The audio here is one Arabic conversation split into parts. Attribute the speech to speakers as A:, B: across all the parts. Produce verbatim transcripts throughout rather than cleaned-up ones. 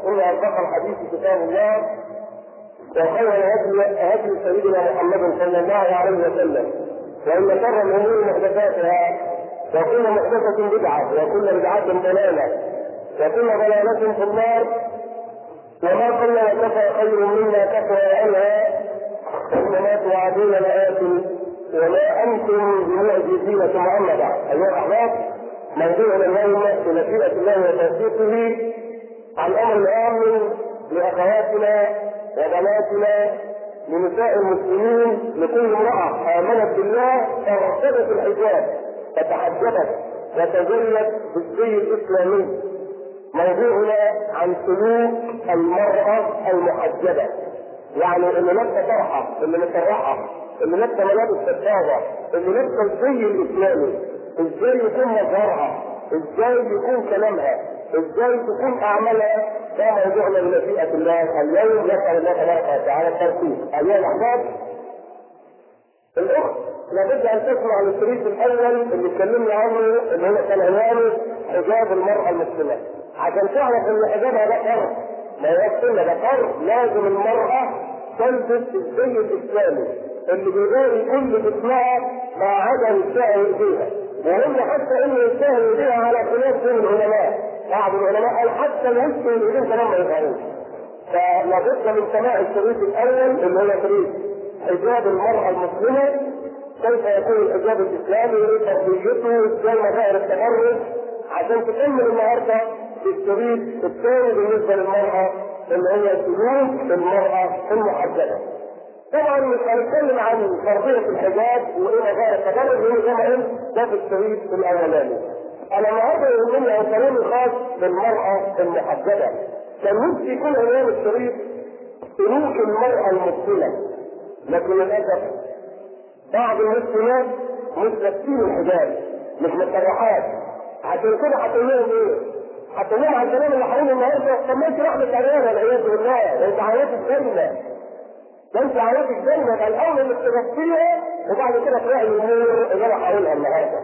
A: إن أصدق الحديث كتاب الله وخير الهدي هدي سيدنا محمد صلى الله عليه وسلم، وإن شر الأمور محدثاتها وكل محدثة بدعة وكل بدعة ضلالة وكل ضلالة في النار. وما قل وكفى خير مما كفى عنها، وما توعدون لآت وما أنتم بمعجزين. ثم أما بعد، أيها الأحباب، موضوعنا اليوم بمشيئة الله وتوفيقه عن أمر عام لأخواتنا وبناتنا لنساء المسلمين، لكل امرأة آمنت بالله فارتدت الحجاب فتحجبت وتزينت بالزي الإسلامي. موضوعنا عن سلوك المرأة المحجبة، يعني اللي لابسه طرحه، اللي مترحه، اللي لابسه ملابس فتاوى، اللي لابسه الزي الاسلامي، ازاي يكون مظهرها، ازاي يكون كلامها، ازاي تكون اعمالها. ده موضوعنا بمشيئة الله اليوم. نسأل الله تبارك وتعالى التوفيق. ايها الاحباب، الاخت لابد ان تسمع الشريط الاول اللي اتكلمنا عنه، اللي هو كان عنوانه حجاب المرأة المسلمة، عشان تعرف ان حجابها ده فرض، ما يكفي ده فرض. لازم المرأة تلبس الزي الاسلامي اللي بيقول كل جسمها ما عدا وسائل ايديها، وهم حتى ان وسائل ايديها على خلاف بين العلماء. بعض العلماء قال حتى الوسط الايدين كمان ما يفعلوش. فلابد من سماع الشريط الاول اللي هو شريط حجاب المرأة المسلمة، كيف يكون الحجاب الاسلامي، وايه تربيته، ازاي مظاهر التبرج، عشان تكمل النهارده في الشريط الثاني بالنسبه للمراه اللي هي سلوك المراه المحجبه. طبعا مش هنتكلم عن فرضيه الحجاب وايه مظاهر التبرج، لان زي ما قلت ده في الشريط الاولاني. انا النهارده يهمني كلامي خاص بالمراه المحجبه. كان نفسي يكون عنوان الشريط سلوك المراه المسلمه، لكن للاسف بعض المسلمات مش لابسين الحجاب، مش متسرحات. عشان كده هتقول لهم ايه؟ هتقول لهم على الكلام اللي حوالين النهارده، طب ما انت رحمة عيالها والعياذ بالله، ده انت عيالك جنة، ده انت عيالك جنة، ده الاول انك تغطيها وبعد كده تلاقي الامور اللي انا هقولها النهارده.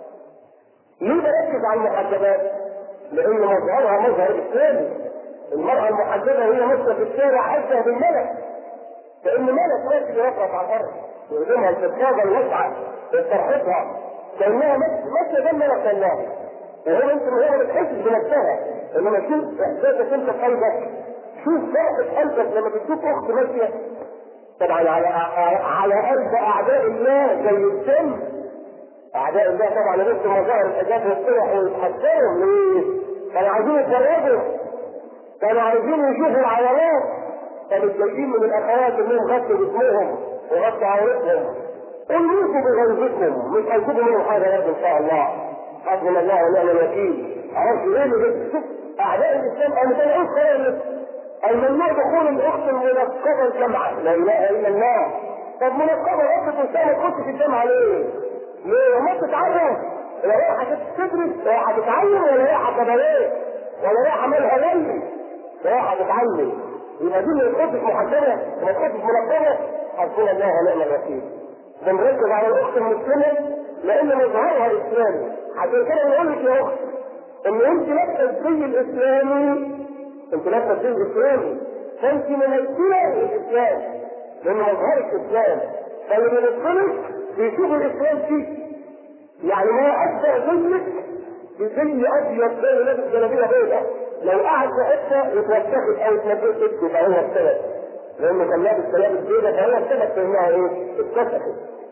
A: ليه بركز على المحجبات؟ لان مظهرها مظهر اسلامي. المرأة المحجبة هي ماشية في الشارع حاسة بالملك، كأن ملك ماشي يرقص على الارض، ويقدمها الفضفاضة الواسعة بطرحتها كأنها ماشية جنة الله. وهو انت هو ما بتحسش بنفسها، انما شوف احساسك انت في قلبك، شوف فرحة قلبك لما بتشوف اخت ماشية. طبعا على على قلب اعداء الله زي السم. اعداء الله طبعا لسه مظاهر الحجاب والصلح ويتحسروا. ليه؟ كانوا عايزين يتفرجوا، كانوا عايزين يشوفوا العورات، كانوا جايين من الاخوات انهم غطوا جسمهم وغطوا عورتهم. انوثوا بغيظكم، مش هيجيبوا منهم حاجه برضه ان شاء الله. حسبنا الله ونعم الوكيل. عرفت ايه اللي شوف اعداء الاسلام قالوا كان ايه خير الممنوع دخول الاخت المنقبه الجامعه. لا اله الا الله. طب منقبه اخت الانسان تخش في الجامعه ليه؟ ليه؟ ما تتعرف؟ ولا رايحه تدرس؟ رايحه تتعلم ولا رايحه كباريه؟ ولا رايحه مالها ليل؟ رايحه تتعلم. يبقى دي ما تخش محجبه وما تخش منقبه. حسبنا الله ونعم الوكيل. بنركز على الاخت المسلمه لان مظهرها الاسلامي. عشان كده بنقول لك يا اخت ان انت لابسه الزي الاسلامي، انت لابسه الزي الاسلامي، فانت ممثله للاسلام لان مظهرك اسلام. فاللي بيمثلك بيشوف الاسلام فيك. يعني ما ابدا زيك بزي ابيض زي لابس جلابيه بيضاء، لو قعد في حته يتوسخت او يتنبسط يبقى هو السبب، لانه كان لابس ملابس بيضاء فهو السبب في انها ايه؟ اتوسخت.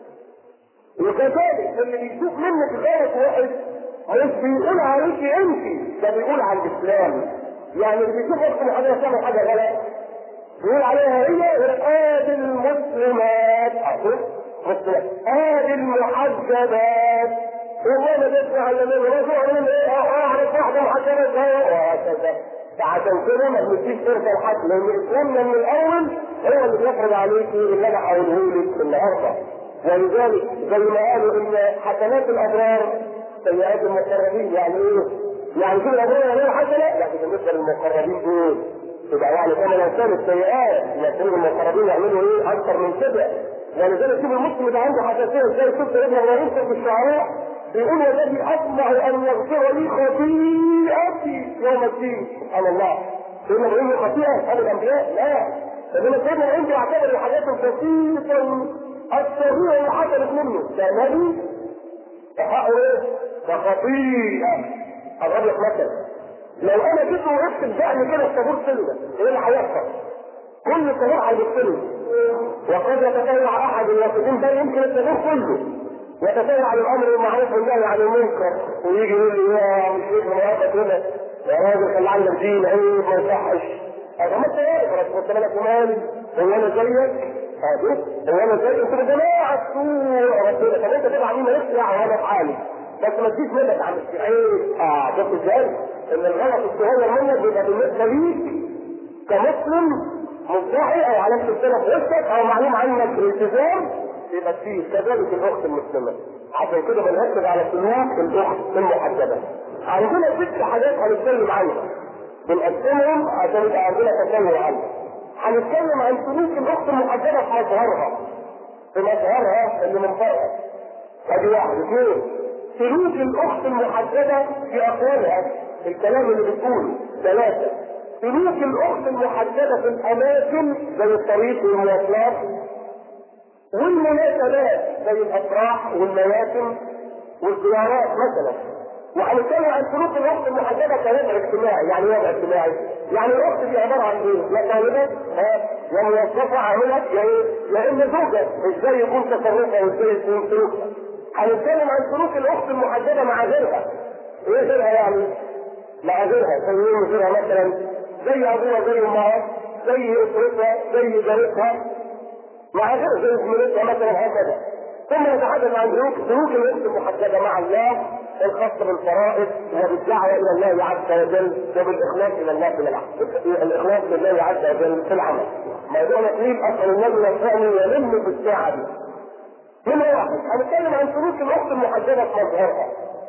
A: وكذلك اللي بيشوف منك غيرك واحد مش بيقول عليك انت، ده بيقول عن الاسلام. يعني اللي بيشوف اخت محجبه تعمل حاجه غلط بيقول عليها هي ادي المسلمات، اهو مسلمات، ادي المحجبات. والله بيسمع اللي الرسول من ايه؟ اعرف واحده محجبه وهكذا. فعشان كده ما بنديش فرصه لحد، لان اسلامنا من الاول هو اللي بيفرض عليكي اللي انا هقوله لك النهارده. ولذلك زي ما قالوا ان حسنات الابرار سيئات المقربين. يعني ايه؟ يعني كل الابرار غير حسنه، لكن بالنسبه للمقربين دول تبقى يعني كما لو كانت سيئات يكون المقربين يعملوا ايه؟ اكثر من كده. ولذلك شوف المسلم اللي عنده حساسيه ازاي. شفت ابن ابراهيم في الشعراء بيقول والذي اطمع ان يغفر لي خطيئتي يوم الدين. سبحان الله. سيدنا ابراهيم خطيئه ابو الانبياء؟ لا. انما سيدنا ابراهيم بيعتبر الحاجات البسيطه الصغيره اللي حصلت منه ده نبي حقه ايه؟ ده خطيئه. اضرب لك مثلا، لو انا جيت وقفت الدقن كده في طابور سلة، ايه اللي هيحصل؟ كل الطابور هيبص وقد يتسارع احد الوافدين ده يمكن الطابور كله يتسارع عن الامر بالمعروف والنهي عن المنكر، ويجي يقول لي يا مش فكره مؤقت هنا يا راجل خلي عندك دين عيب ما يصحش. هذا ما انت عارف ربنا قلت لك مالي هو انا زيك؟ هو انا زيك؟ انتوا يا جماعه السوء ربنا، طب انت تبع مين يسرع وانا في حالي؟ بس ما تجيش منك عم عيب. اه شفت ازاي؟ ان الغلط الصغير منك بيبقى بالنسبه ليك كمسلم مدعي او علامه السنه في وشك او معلوم عنك الالتزام يبقى فيه. كذلك الاخت المسلمه، عشان كده بنركز على سلوك الاخت المحجبه. عندنا ست حاجات هنتكلم عنها بنقسمهم عشان يبقى عندنا تكلم عنها. هنتكلم عن سلوك الاخت المحجبه في مظهرها، في مظهرها اللي من بره. ادي واحد. اثنين، سلوك الاخت المحجبه في اقوالها، الكلام اللي بتقوله. ثلاثه، سلوك الاخت المحجبه في الاماكن زي الطريق والمواصلات والمناسبات زي الافراح والمواسم والزيارات مثلا. وهنتكلم عن سلوك الاخت المحجبه كوضع اجتماعي. يعني وضع اجتماعي يعني الاخت دي عباره عن ايه؟ يا طالبه يا موظفه عامله يا ايه؟ يا اما زوجه، ازاي يكون تصرفها وازاي يكون سلوكها. هنتكلم عن سلوك الاخت المحجبه مع غيرها. ايه غيرها يعني؟ مع غيرها زي ايه غيرها مثلا؟ زي ابوها زي امها زي اسرتها زي جارتها مع غير زي زميلتها مثلا هكذا. ثم نتحدث عن سلوك سلوك الاخت المحجبه مع الله الخاص بالفرائض وبالدعوه الى الله عز وجل وبالاخلاص الى الله في العمل. الاخلاص لله عز وجل في العمل. موضوع نقيب اصل النبي والثاني يلم في الساعه دي. من واحد هنتكلم عن سلوك الاخت المحجبه في مظهرها.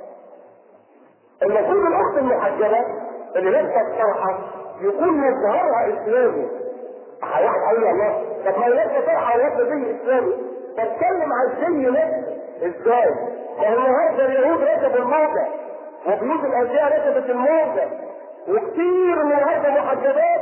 A: المفروض الاخت المحجبه اللي لابسه الطرحه يكون مظهرها اسلامي. واحد هيقول الله طب ما لابسه طرحه ولابسه زي اسلامي، بتكلم عن الزي نفسه ازاي؟ ما هو النهارده اليهود ركبوا الموضه وبيوت الازياء ركبت الموضه، وكثير من النهارده محجبات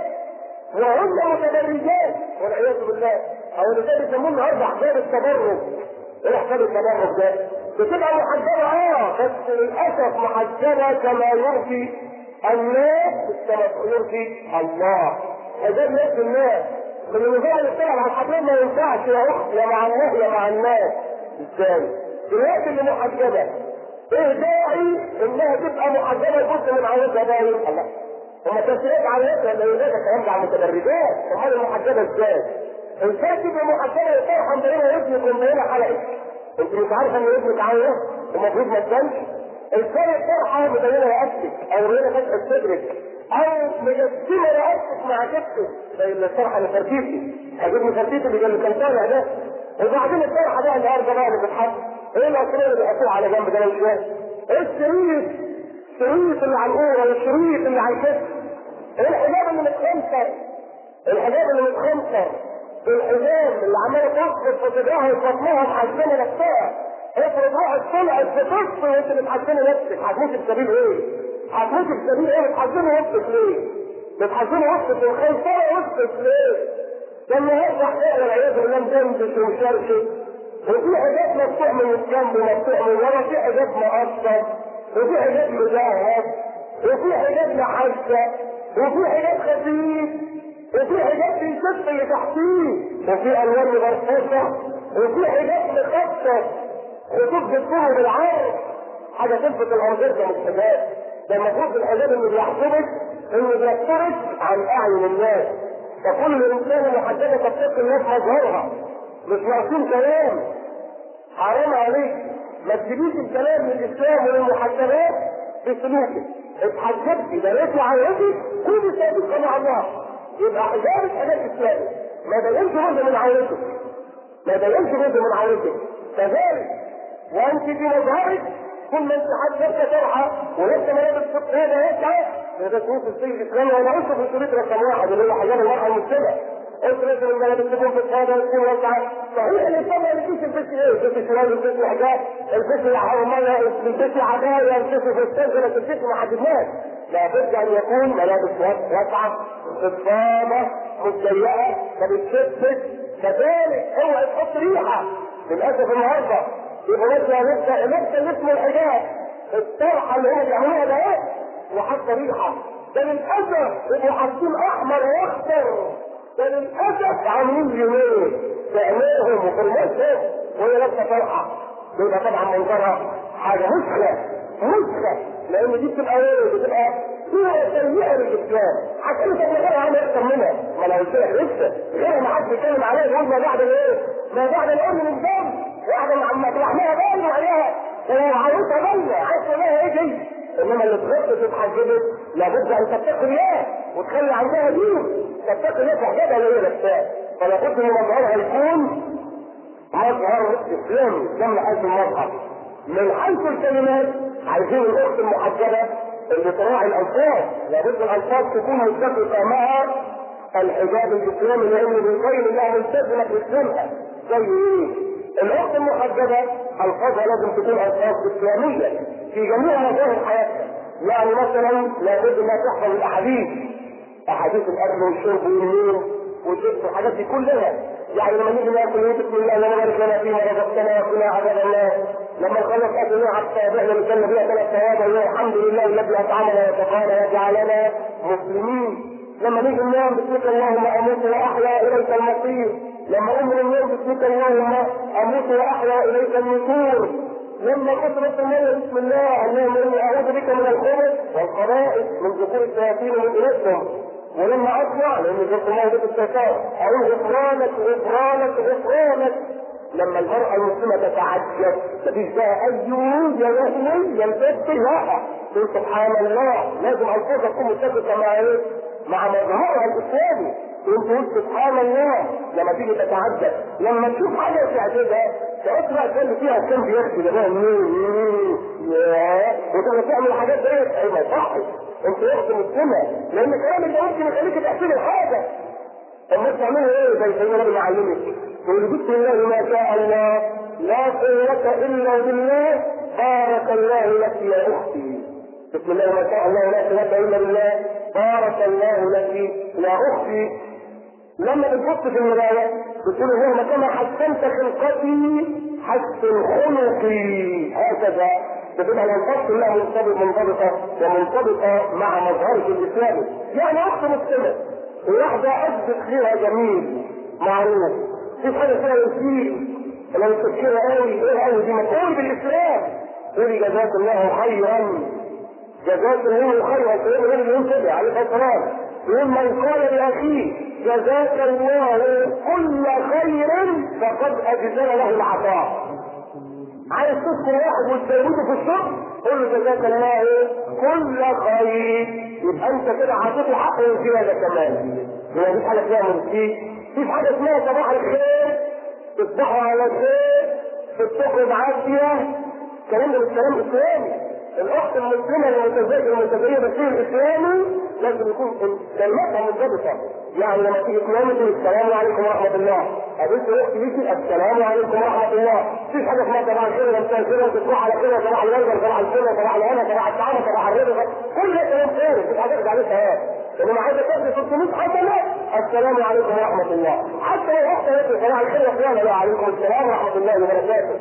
A: وهم متبرجات والعياذ بالله، او اللي ده بيسموه النهارده حجاب التبرج. ايه حجاب التبرج ده؟ بتبقى محجبه اه بس للاسف محجبه كما يرضي الناس كما يرضي الله. حجاب ناس الناس من النظام اللي بتلعب على الحجاب ما ينفعش يا اخت يا مع الله يا مع الناس. ازاي؟ دلوقتي اللي محجبه ايه داعي انها تبقى محجبه جزء من عورتها باين؟ الله هما تفسيرات عورتها اللي هي الكلام ده عن المتبرجات. امال المحجبه ازاي؟ ازاي تبقى محجبه وطرحه مبينه ابنك ومبينه حلقك؟ انت مش عارفه ان ابنك عوره المفروض ما تبانش؟ ازاي الطرحه مبينه رقبتك او مبينه فتحه صدرك او مجسمه رقبتك مع كتفك زي الطرحه الفرتيتي؟ هجيب الفرتيتي اللي كان طالع ده. وبعدين الطرحه بقى النهارده بقى اللي بتتحط ايه الاسرار اللي بيحطوها على جنب ده مش فاهم؟ ايه الشريط؟ الشريط اللي على القوره والشريط اللي على الكتف. ايه الحجاب اللي متخنصر؟ الحجاب اللي متخنصر بالحجاب اللي عماله تخبط في صدرها وبطنها محزنه نفسها. افرض واحد طلعت في طفل وانت بتحزني نفسك، هتموتي بسبيل ايه؟ هتموتي بسبيل ايه؟ بتحزني نفسك ليه؟ بتحزني نفسك ومخنصره نفسك ليه؟ ده النهارده حقيقه والعياذ بالله مدندش ومشرشف، وفي حاجات مفتوح من الجنب ومفتوح من ورا، في حاجات مقصر وفي حاجات مجهز وفي حاجات محجه وفي حاجات خفيف وفي حاجات في الكتف اللي تحتيه وفي الوان مرفوعه وفي حاجات مخصص خطوط بالطول بالعرض. حاجه تلفت الانظار ده مش حجاب. ده المفروض الحجاب اللي بيحجبك انه بيخترق عن اعين الناس. فكل انسان محجبه تتقي الناس مظهرها مش معصوم كلام. حرام عليك ما تجيبيش الكلام من الاسلام وللمحجبات بسلوكك. اتحجبتي بنيتي عورتك كل صادقه مع الله يبقى حجابك حجاب اسلامي ما بينش جزء من عورتك ما بينش جزء من عورتك. كذلك وانت في مظهرك كل ما انت حجبت طرحه ولسه ملابس فقهيه ده يسعى ده تكون في السجن الاسلامي. وانا قلت في الشريط رقم واحد اللي هو حجاب المراه المسلمه. قلت لازم الملابس تكون في الصاده وتكون واسعه. صحيح الاسلام ما يلبسش البس ايه؟ البس شمال البس حجاب البس حرمانه البس عبايه البس في السجن ما تلبسش ما حددناش. لابد ان يكون ملابس واسعه فضفاضه مش ضيقه ما بتشتت. كذلك اوعى تحط ريحه. للاسف النهارده يبقى مثلا نبدا نبدا اللي اسمه الحجاب الطرحه اللي هم بيعملوها ده ايه؟ وحاطه ريحه. ده للاسف يبقوا حاطين احمر واخضر. ده للاسف عاملين جنيه في عينيهم وفي المسجد وهي لابسه طرحه. يبقى طبعا منظرها حاجه مسخه مسخه، لان دي بتبقى ايه؟ بتبقى صوره سيئه للاسلام. عشان كده غيرها عم يحصل منها. ما انا قلت لك لسه غيرها ما حدش بيتكلم عليها يقول ما بعد الايه؟ ما بعد الام من الدم. واحده عم تلحمها بالي عليها وعروسها بالي عايز تقول لها ايه دي؟ انما اللي اتغطت واتحجبت لابد ان تتقي الله وتخلي عندها دين. تتقي الله في حجابها اللي هي لابساه. فلابد ان مظهرها يكون مظهر اسلامي كما حيث المظهر. من حيث الكلمات عايزين الاخت المحجبه اللي تراعي الالفاظ. لابد الالفاظ تكون متفقه مع الحجاب الاسلامي، لان بيبين انها ملتزمه باسلامها. زي ايه؟ الاخت المحجبه الفاظها لازم تكون الفاظ اسلاميه في جميع مظاهر حياتها. يعني مثلا لابد انها تحفظ الاحاديث، احاديث الاكل والشرب والنوم واللبس والحاجات دي كلها. يعني لما نيجي ناكل بسم الله اللهم بارك لنا فيما رزقتنا وقنا عذاب النار. لما نخلص اكلنا على الصابع نسلم بها ثلاث ثواب الحمد لله الذي اطعمنا وسقانا وجعلنا مسلمين. لما نيجي ننام بسمك اللهم اموت واحيا اليك المصير. لما اقوم من النوم بسمك اللهم اموت واحيا اليك النشور. لما كنت نص المية بسم الله اللهم اني اعوذ بك من الخبث والخبائث من ذكور الشياطين ومن اناثهم. ولما اطلع لان ذكر الله بيت الشيطان اقول غفرانك غفرانك غفرانك. لما المرأة المسلمة تتعجب مفيش بقى اي يا وهمي يلتفت لا تقول سبحان الله. لازم الفاظها تكون متفقة مع ايه؟ مع مظهرها الاسلامي. انت قلت سبحان الله لما تيجي تتعجب. لما تشوف حاجه تعجبها تقرا تقول فيها كم بيحكي ده وتبقى تعمل حاجات دي ايه ما صحش. انت اخت مسلمه لان كلامك ده ممكن يخليك تحسب الحاجه. الناس تعملوا ايه زي سيدنا النبي يعلمك يقول بسم الله ما شاء الله لا قوه الا بالله بارك الله لك يا اختي. بسم الله ما شاء الله لا قوه الا بالله بارك الله لك يا اختي. لما بتبص في المرايه بتقول اللهم كما حسنت خلقتي حسن خلقي. هكذا بتبقى الالفاظ كلها منطبقه منطبقه ومنطبقه مع مظهرك الاسلامي. يعني اخت مسلمه واحده اثبت فيها جميل معروف في حاجه فيها يسير لو تفكرها قوي ايه قوي دي مقول بالاسلام. قولي جزاك الله خيرا جزاك الله خيرا. سيدنا النبي يقول كده عليه الصلاه والسلام يقول من قال لاخيه جزاك الله كل خير فقد اجزل له العطاء. عايز تذكر واحد وتزوده في الشغل قول له جزاك الله كل خير. يبقى انت كده عطيته حقه وزياده كمان. هي مفيش حاجه فيها مرسيه. مفيش حاجه اسمها صباح الخير تصبحوا على خير تتخذ عافيه. الكلام ده مش كلام اسلامي. الاخت المسلمه المتزوجه المتزوجه بالدين الاسلامي لازم يكون كلمتها منضبطه. يعني لما تيجي تنامي تقول السلام عليكم ورحمه الله. قابلت اختي ليكي السلام عليكم ورحمه الله. مفيش حاجه اسمها صباح الخير ولا مساء الخير وتصبح على خير صباح الورد صباح الفل صباح الهنا صباح الطعام صباح الرضا. كل ده كلام خير مفيش حاجه عليه ثواب. انما عايزه تاخدي ستمية حسنه السلام عليكم ورحمه الله. حتى لو اختي قالت صباح الخير وفلان لا عليكم السلام ورحمه الله وبركاته.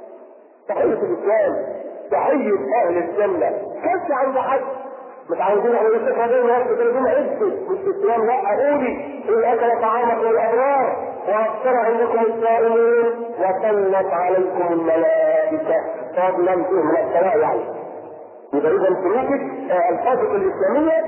A: تحيه الاسلام تحية أهل الجنة. كنت عند حد متعودين على الشيخ هذين الناس بتقولون عزة مش الإسلام. لا قولي إن أكل طعامك للأبرار وأكثر عندكم السائلين وسلت عليكم الملائكة فضلا فيه من السماء. يعني يبقى إذا سلوكك ألفاظك الإسلامية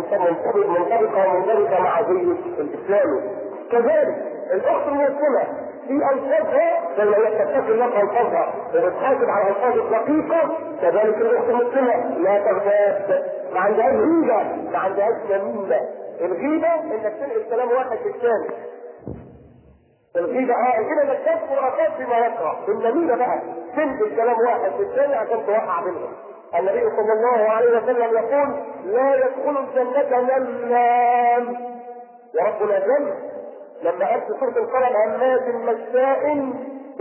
A: منطبقة ومنطبقة مع زي الإسلامي. كذلك الأخت المسلمة في ألفاظها لما يتفق الله في ألفاظها وبتحاسب على ألفاظ الدقيقة. كذلك الأخت المسلمة لا تغتاب ما عندهاش غيبة ما عندهاش نميمة. الغيبة إنك تنقل كلام واحد للثاني. الغيبة اه كده انك تذكر أخاك بما يكره. النميمة بقى تنقل كلام واحد للثاني عشان توقع بينهم. النبي صلى الله عليه وسلم يقول لا يدخل الجنة نمام. وربنا جل لما قال في سورة القلم هماز مشاء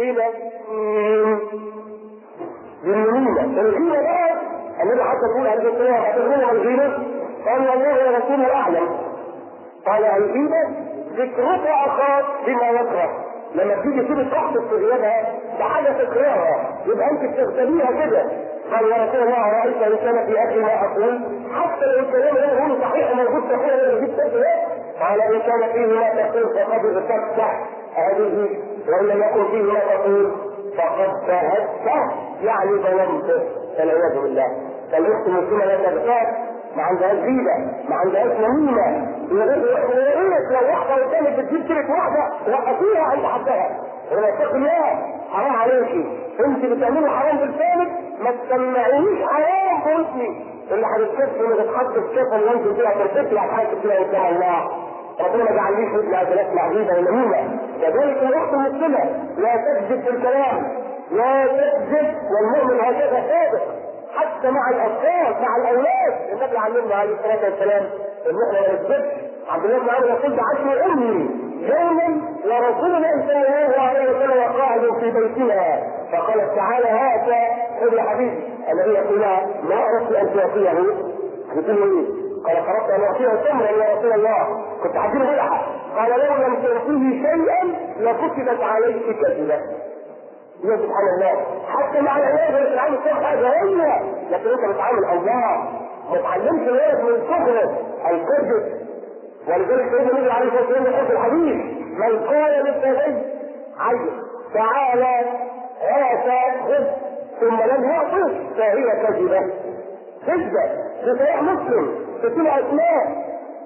A: بنميم بالنميمة. الغيبة بقى النبي حتى يقول عليه الصلاة والسلام أتدرون ما الغيبة؟ قال والله ورسوله أعلم. قال الغيبة ذكرك اخاك بما يكره. لما تيجي تيجي تحصل في غيابها بحاجه تكرهها يبقى انت بتغتبيها كده. قال يا رسول الله رايت ان كان في اخي ما اقول حتى لو الكلام ده هو صحيح موجود في اخويا اللي جبت كده. قال ان كان فيه ما تقول فقد ارتدت هذه وان لم يكن فيه ما تقول فقد بهت يعني ظلمته والعياذ بالله. فالاخت المسلمه لا تغتاب، ما عندهاش غيبه، ما عندهاش نميمه. يقولك لو واحده قدامك بتجيب سيره واحده وقفيها عند حدها ولا اتق الله حرام عليكي. انت بتعملي حرام بلسانك ما تسمعينيش حرام باسمي اللي هتتكفي اللي تتحط في كفه اللي انت فيها ترتكي على حاجه كده قدام الله. ربنا ما جعلنيش مثل هذا اسمع غيبه ونميمه. كذلك الاخت المسلمه لا تكذب في الكلام، لا تكذب، والمؤمن هكذا صادق حتى مع الاطفال مع الاولاد. النبي علمنا عليه الصلاه والسلام ان احنا ما نكذبش. عبد الله بن عمرو يقول دعتني امي يوما ورسول الله صلى الله عليه وسلم قاعد في بيتها فقالت تعالى هذا خذ يا حبيبي. الذي يقول لها ما اردت ان تعطيه. قلت له ايه؟ قال قررت ان اعطيه تمرا يا رسول الله، كنت هديله ملحه. قال لو لم تعطيه شيئا لكتبت عليك كذبه. يا سبحان الله، حتى مع العيال بتتعامل كل حاجه هي، لكن انت بتعامل الله. ما تعلمش الولد من صغره الكذب. ولذلك سيدنا النبي عليه الصلاه والسلام يقول في الحديث من قال للثاني عيب تعالى ولا تاخذ ثم لم يعطه فهي كذبه. كذبه في صحيح مسلم تقول اسماء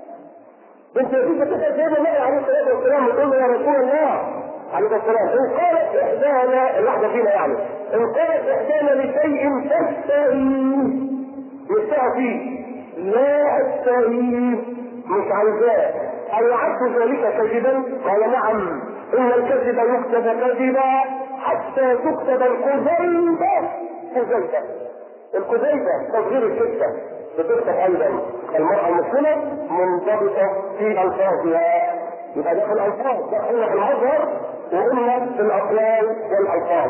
A: انت يجب تسال سيدنا النبي عليه الصلاه والسلام وتقول له يا رسول الله عليه السلام ان قالت احدانا الواحده فينا يعني ان قالت احدانا لشيء تستهين يستهى فيه لا استهين مش عايزاه أيعد ذلك كذبا؟ قال نعم ان الكذب يكتب كذبا حتى تكتب الكذيبه كذيبه. الكذيبه تصغير الكذبه بتكتب ايضا. المراه المسلمه منضبطه في الفاظها، يبقى ده في الالفاظ، ده قلنا في المظهر وقلنا في الاقوال والالفاظ.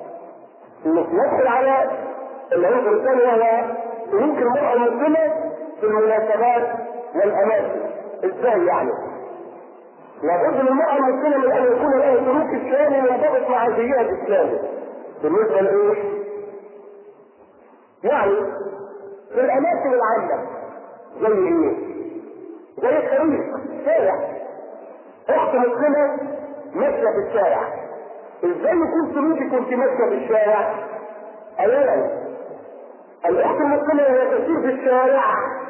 A: ندخل على العنصر الثاني وهو سلوك المراه المسلمه في المناسبات والاماكن. ازاي يعني؟ لابد للمراه المسلمه من ان يكون لها سلوك اسلامي منضبط مع زيها الاسلامي. بالنسبه لايه؟ يعني في الاماكن العامه زي ايه؟ زي الطريق، الشارع. اخت مسلمه ماشيه في الشارع، ازاي يكون سلوكك وانت ماشيه في الشارع؟ اولا الاخت المسلمه وهي تسير في الشارع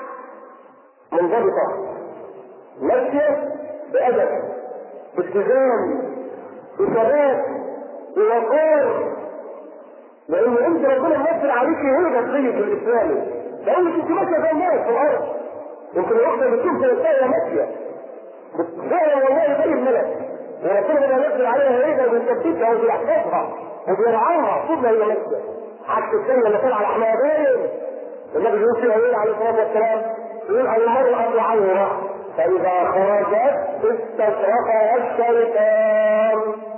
A: منضبطه، ماشيه بادب، بالتزام، بثبات، بوقار. لان انت ربنا منزل عليك هيبه زيك الاسلامي، لانك انت ماشيه زي الناس في الارض. يمكن الواحده بتشوف زي الثانيه ماشيه بتزايا والله زي الملك، وربنا بينزل عليها هيبه وبيثبتها وبيحفظها وبيرعاها طول ما هي ماشيه. عكس الثانيه اللي طلع على حمادين النبي يقول فيها ايه عليه الصلاه والسلام؟ يقول المراه عوره فاذا خرجت استشرفها الشيطان.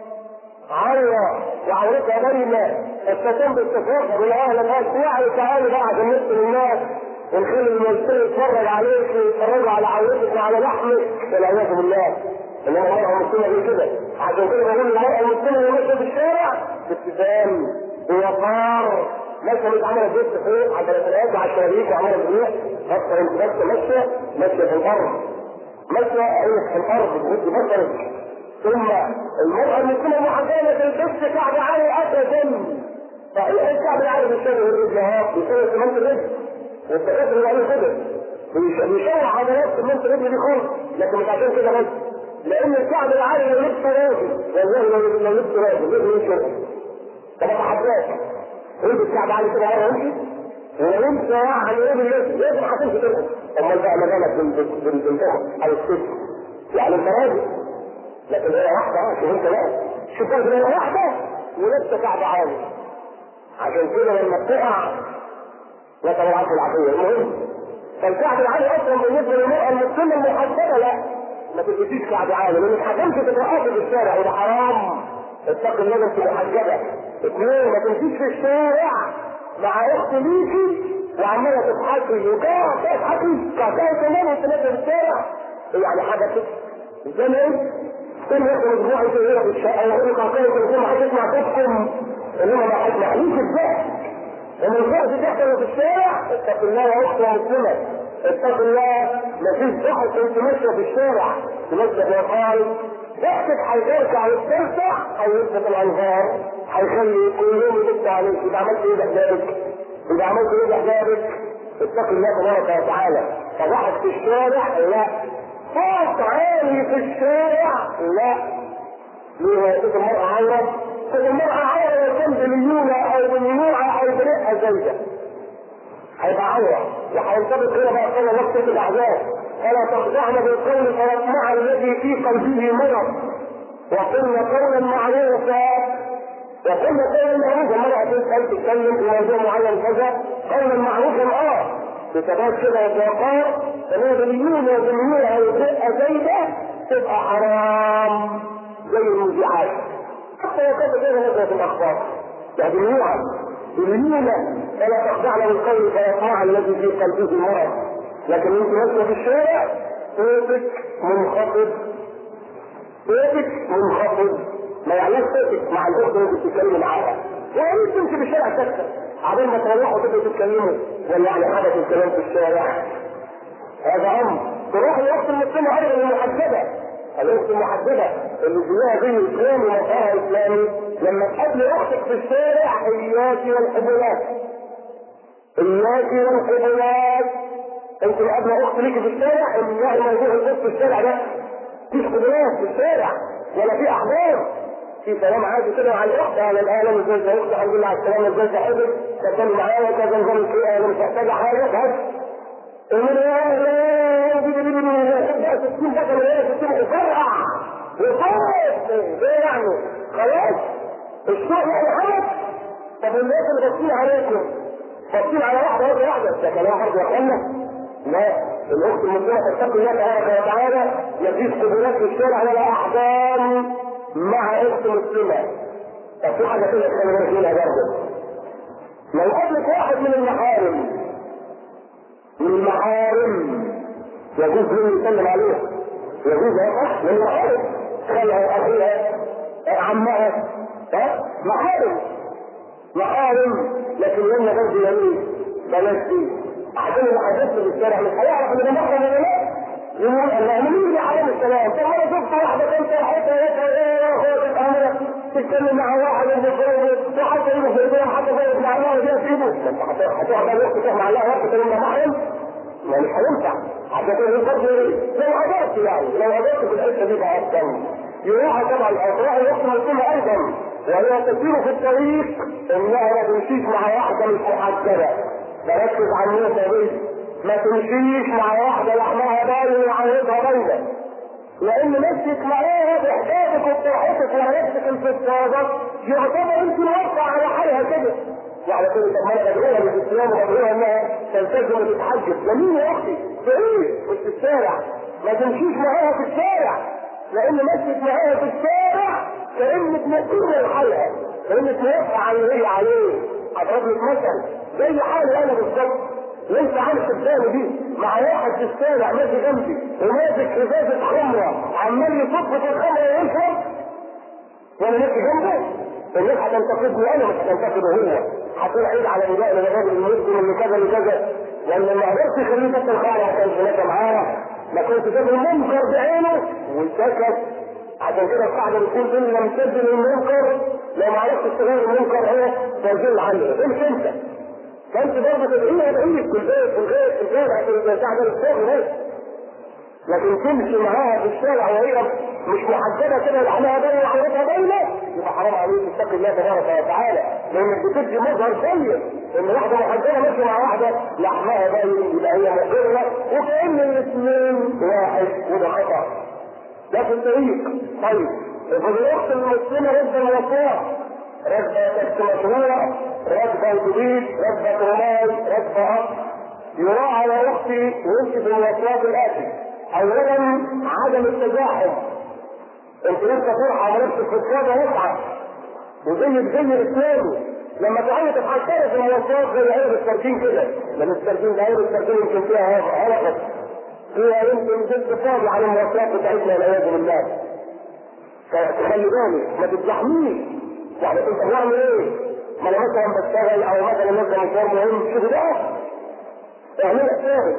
A: عوره وعورتها باينه، الشيطان باستشرافها بيقول اهلا الناس وعي تعالي بقى عشان نسال الناس ونخلي المسلم يتفرج عليك ويتفرجوا على عورتك وعلى لحمك والعياذ بالله. انما المراه المسلمه دي كده، عشان كده بقول المراه المسلمه اللي ماشيه في الشارع بابتسام بوقار، ماشيه مش عامله جبت فوق على الثلاثات على الشبابيك وعامله بريح، بس انت بس ماشيه ماشيه في الارض، ماشيه عينك في الارض بتمد بصرك. ثم المراه المسلمه محجبه تلبس كعب عالي ابدا. صحيح الكعب العالي بيشبه الرجلات بيشبه سمنت الرجل والتقاس اللي عليه كده بيشوه عضلات سمنت الرجل دي خالص، لكن مش عشان كده بس، لان الكعب العالي لو لبسه راجل والله لو لبسه راجل لازم يشوف. طب اتحداك انت الكعب عالي كده عارف يمشي؟ وانت يعني ايه بالليل لازم هتمشي كده. امال بقى ما بالك بالبنتهم على السجن؟ يعني انت راجل، لكن هي واحده شوف انت بقى شوف انت هي واحده ولابسه كعب عالي، عشان كده لما بتقع نسال الله العافيه. المهم فالكعب العالي اصلا بالنسبه للمراه المسلمه المحجبه لا ما تلبسيش كعب عالي، لانك هتمشي تتوقفي في الشارع وده حرام. اتقي الله انت محجبه. اثنين ما تمشيش في الشارع مع اخت ليكي وعماله تضحكي وكده تضحكي كده كمان وانت ماشيه في الشارع. يعني حدثت زمن كل يوم مجموعه كبيره في الشقه ويقول لك عقائد الرسول ما حدش يسمع صوتكم، انما ما حسمعليش الضحك. ومن الضحك تحصل في الشارع اتق الله يا اخت مسلمه، اتق الله. مفيش ضحك انت ماشيه في الشارع تمشي بوقاي، ضحكك هيرجع وترجع هيثبت الانهار، هيخلي كل يوم يبص عليك. اذا عملت ايه بحجابك؟ اذا عملت ايه بحجابك؟ اتق الله تبارك وتعالى. فضحك في الشارع لا، صوت عالي في الشارع لا. ليه هيشوف المرأة عورة؟ شوف المرأة عورة لو كان بليونة او بليوعة او برقة زوجة هيبقى عورة، وهينطبق هنا بقى قول الله في الاحزاب فلا تخضعن بالقول فيطمع الذي في قلبه مرض وقلنا قولا معروفا. وقلنا قولا معروفا، المرأة تسأل تتكلم في موضوع معين كذا قولا معروفا اه بثبات كده وبوقار، فلو بليونة وبليوعة او برقة زوجة تبقى حرام زي المذيعات. حتى لو كانت غير نزلة في الاخبار يعني بليوعة بليونة فلا تخضعن بالقول فيطمع الذي في قلبه مرض. لكن انت ماشيه في الشارع صوتك منخفض، صوتك منخفض ما يعنيش صوتك مع الاخت اللي بتتكلم معاها، يعني تمشي في الشارع تكتب عبين ما تروحوا تبقوا تتكلموا ولا يعني حدث الكلام في الشارع. هذا امر. تروح الاخت المسلمه ايضا المحجبه، الاخت المحجبه اللي فيها دين اسلامي ومظهرها اسلامي، لما تقابل اختك في الشارع اياكي والقبلات، اياكي والقبلات. انت قبل اخت ليكي في الشارع ان يعني موضوع الاخت في الشارع ده مفيش قبلات في الشارع ولا في احبار، في كلام عادي كده مع الاخت على الاهلا ازيك يا اختي الحمد لله على السلامه ازيك يا حبيبي تتكلم معايا كذا نظام كده انا مش محتاجه حاجه بس ومن اهلا بقى ستين بقى ولا ستين وفرقع وفرق ايه يعني خلاص الشوق يعني حدث. طب الناس اللي باصين عليكم باصين على واحده واحده واحده ده كلام برضه يا اخوانا. لا، الاخت المسلمه تتقي الله تبارك وتعالى مفيش قبلات في الشارع ولا احضان مع اخت مسلمه. طب في حاجه كده خلي بالك منها برضه، لو قابلك واحد من المحارم من المحارم يجوز له يسلم عليها، يجوز اه من المحارم خالها اخيها عمها ها محارم محارم، لكن لما برضه يمين بلاش دي عشان اللي حدثت في الشارع مش هيعرف ان ده محرم ولا لا، يقول الله مين اللي حرم السلام؟ طب انا شفت واحده كنت حتى ايه خدت امرك تتكلم مع واحد المفروض وحتى يجي في ايديها حتى زي مع الله وجاء في ايده انت هتقعد على الوقت تروح مع الله وقت تقول له محرم؟ ما مش هينفع. عشان كده برضه لو قدرت يعني لو قدرت في الحته دي بقى اصلا يروح طبعا الاوضاع يحصل الكل ايضا وهي تسير في الطريق انها ما تمشيش مع واحده مش محجبه. بركز على النقطه دي، ما تمشيش مع واحده لحمها باين وعينها باينه، لان نفسك معاها بحجابك وبطاعتك ولبسك الفضفاضه يعتبر انت موقع على حالها كده. يعني كده طب ما انا بدعوها للاسلام وبدعوها انها تلتزم وتتحجب، جميل يا اختي بعيد مش في الشارع، ما تمشيش معاها في الشارع لان مشيت معاها في الشارع كانك مقيمه لحالها، كانك موقع على اللي هي عليه. اضرب لك مثل زي حالي انا بالظبط، وانت عارف الثاني دي مع واحد في الشارع ماشي جنبي وماسك ازازه خمره عمال يصب في الخمره ويشرب وانا ماشي جنبه، الناس هتنتقدني انا مش هتنتقده هو، هتقول عيد على نداء للراجل المسلم اللي كذا لكذا، لان ما قدرش يخليه بس الخمره ما كانش ماشي معاه، ما كنت جاب المنكر بعينه وسكت. عشان كده القاعده بتقول ان لم تزل المنكر لو ما عرفتش تغير المنكر هو تزل عنه، امشي انت. فانت برضه تدعيها بعيد في البيت في البيت في البيت عشان تعمل الشغل بس، لكن تمشي معاها في الشارع وهي مش محجبه كده لحمها باينه وعورتها باينه يبقى حرام عليك تتقي الله تبارك وتعالى، لانك بتدي مظهر سيء ان واحده محجبه ماشيه مع واحده لحمها باين يبقى هي مقره وكأن الاثنين واحد وده خطا. ده في الطريق. طيب الاخت المسلمه رد الوصايا رد تكت مشروع رد جديد رد رماي رد اخ يراعى على اختي وانت في الوصيات الاتي. اولا عدم التزاحم، انت لسه فرحه ونفسك في الصاده وسعه وزيك زي الاسلامي لما تعالي تتحسري في الوصيات زي عيب السردين كده، لان السردين ده عيب السردين يمكن فيها هلقت فيها يمكن جزء فاضي على المواصلات بتاعتنا والعياذ بالله. فخلي بالك ما تتزحميش. يعني انت بتعمل ايه؟ ما انا مثلا بشتغل او مثلا مثلا مشوار مهم شوف ده اعملها ثابت.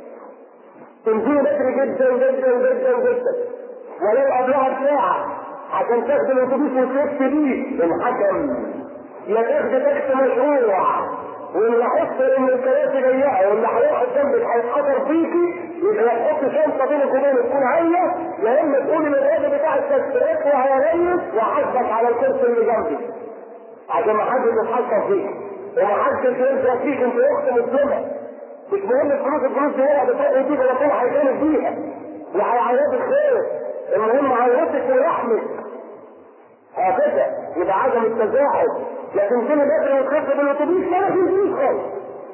A: تنزلي بدري جدا جدا جدا جدا ولو قبلها ساعة عشان تاخد الاتوبيس وتلف بيه الحكم يا تاخد تاكسي مشروع واللي هيحط ان الكراسي ضيقه واللي هيقعد جنبك هيتحضر فيكي يبقى يحط شنطه بينك وبينه تكون عاليه يا اما تقولي للراجل بتاع التاكسي اطلع يا ريس وحاسبك على الكرسي اللي جنبي عشان ما حدش يتحكم فيك وما حدش يرجع فيك انت اخت مسلمه. مش مهم الفلوس الفلوس دي هي بتقعد فيك ولا طول هيكونك بيها وهيعيطك خير. المهم عيطك ورحمك هكذا يبقى عدم التزاحم. لكن كل بدري وتخف بالاتوبيس ما تنزليش خالص.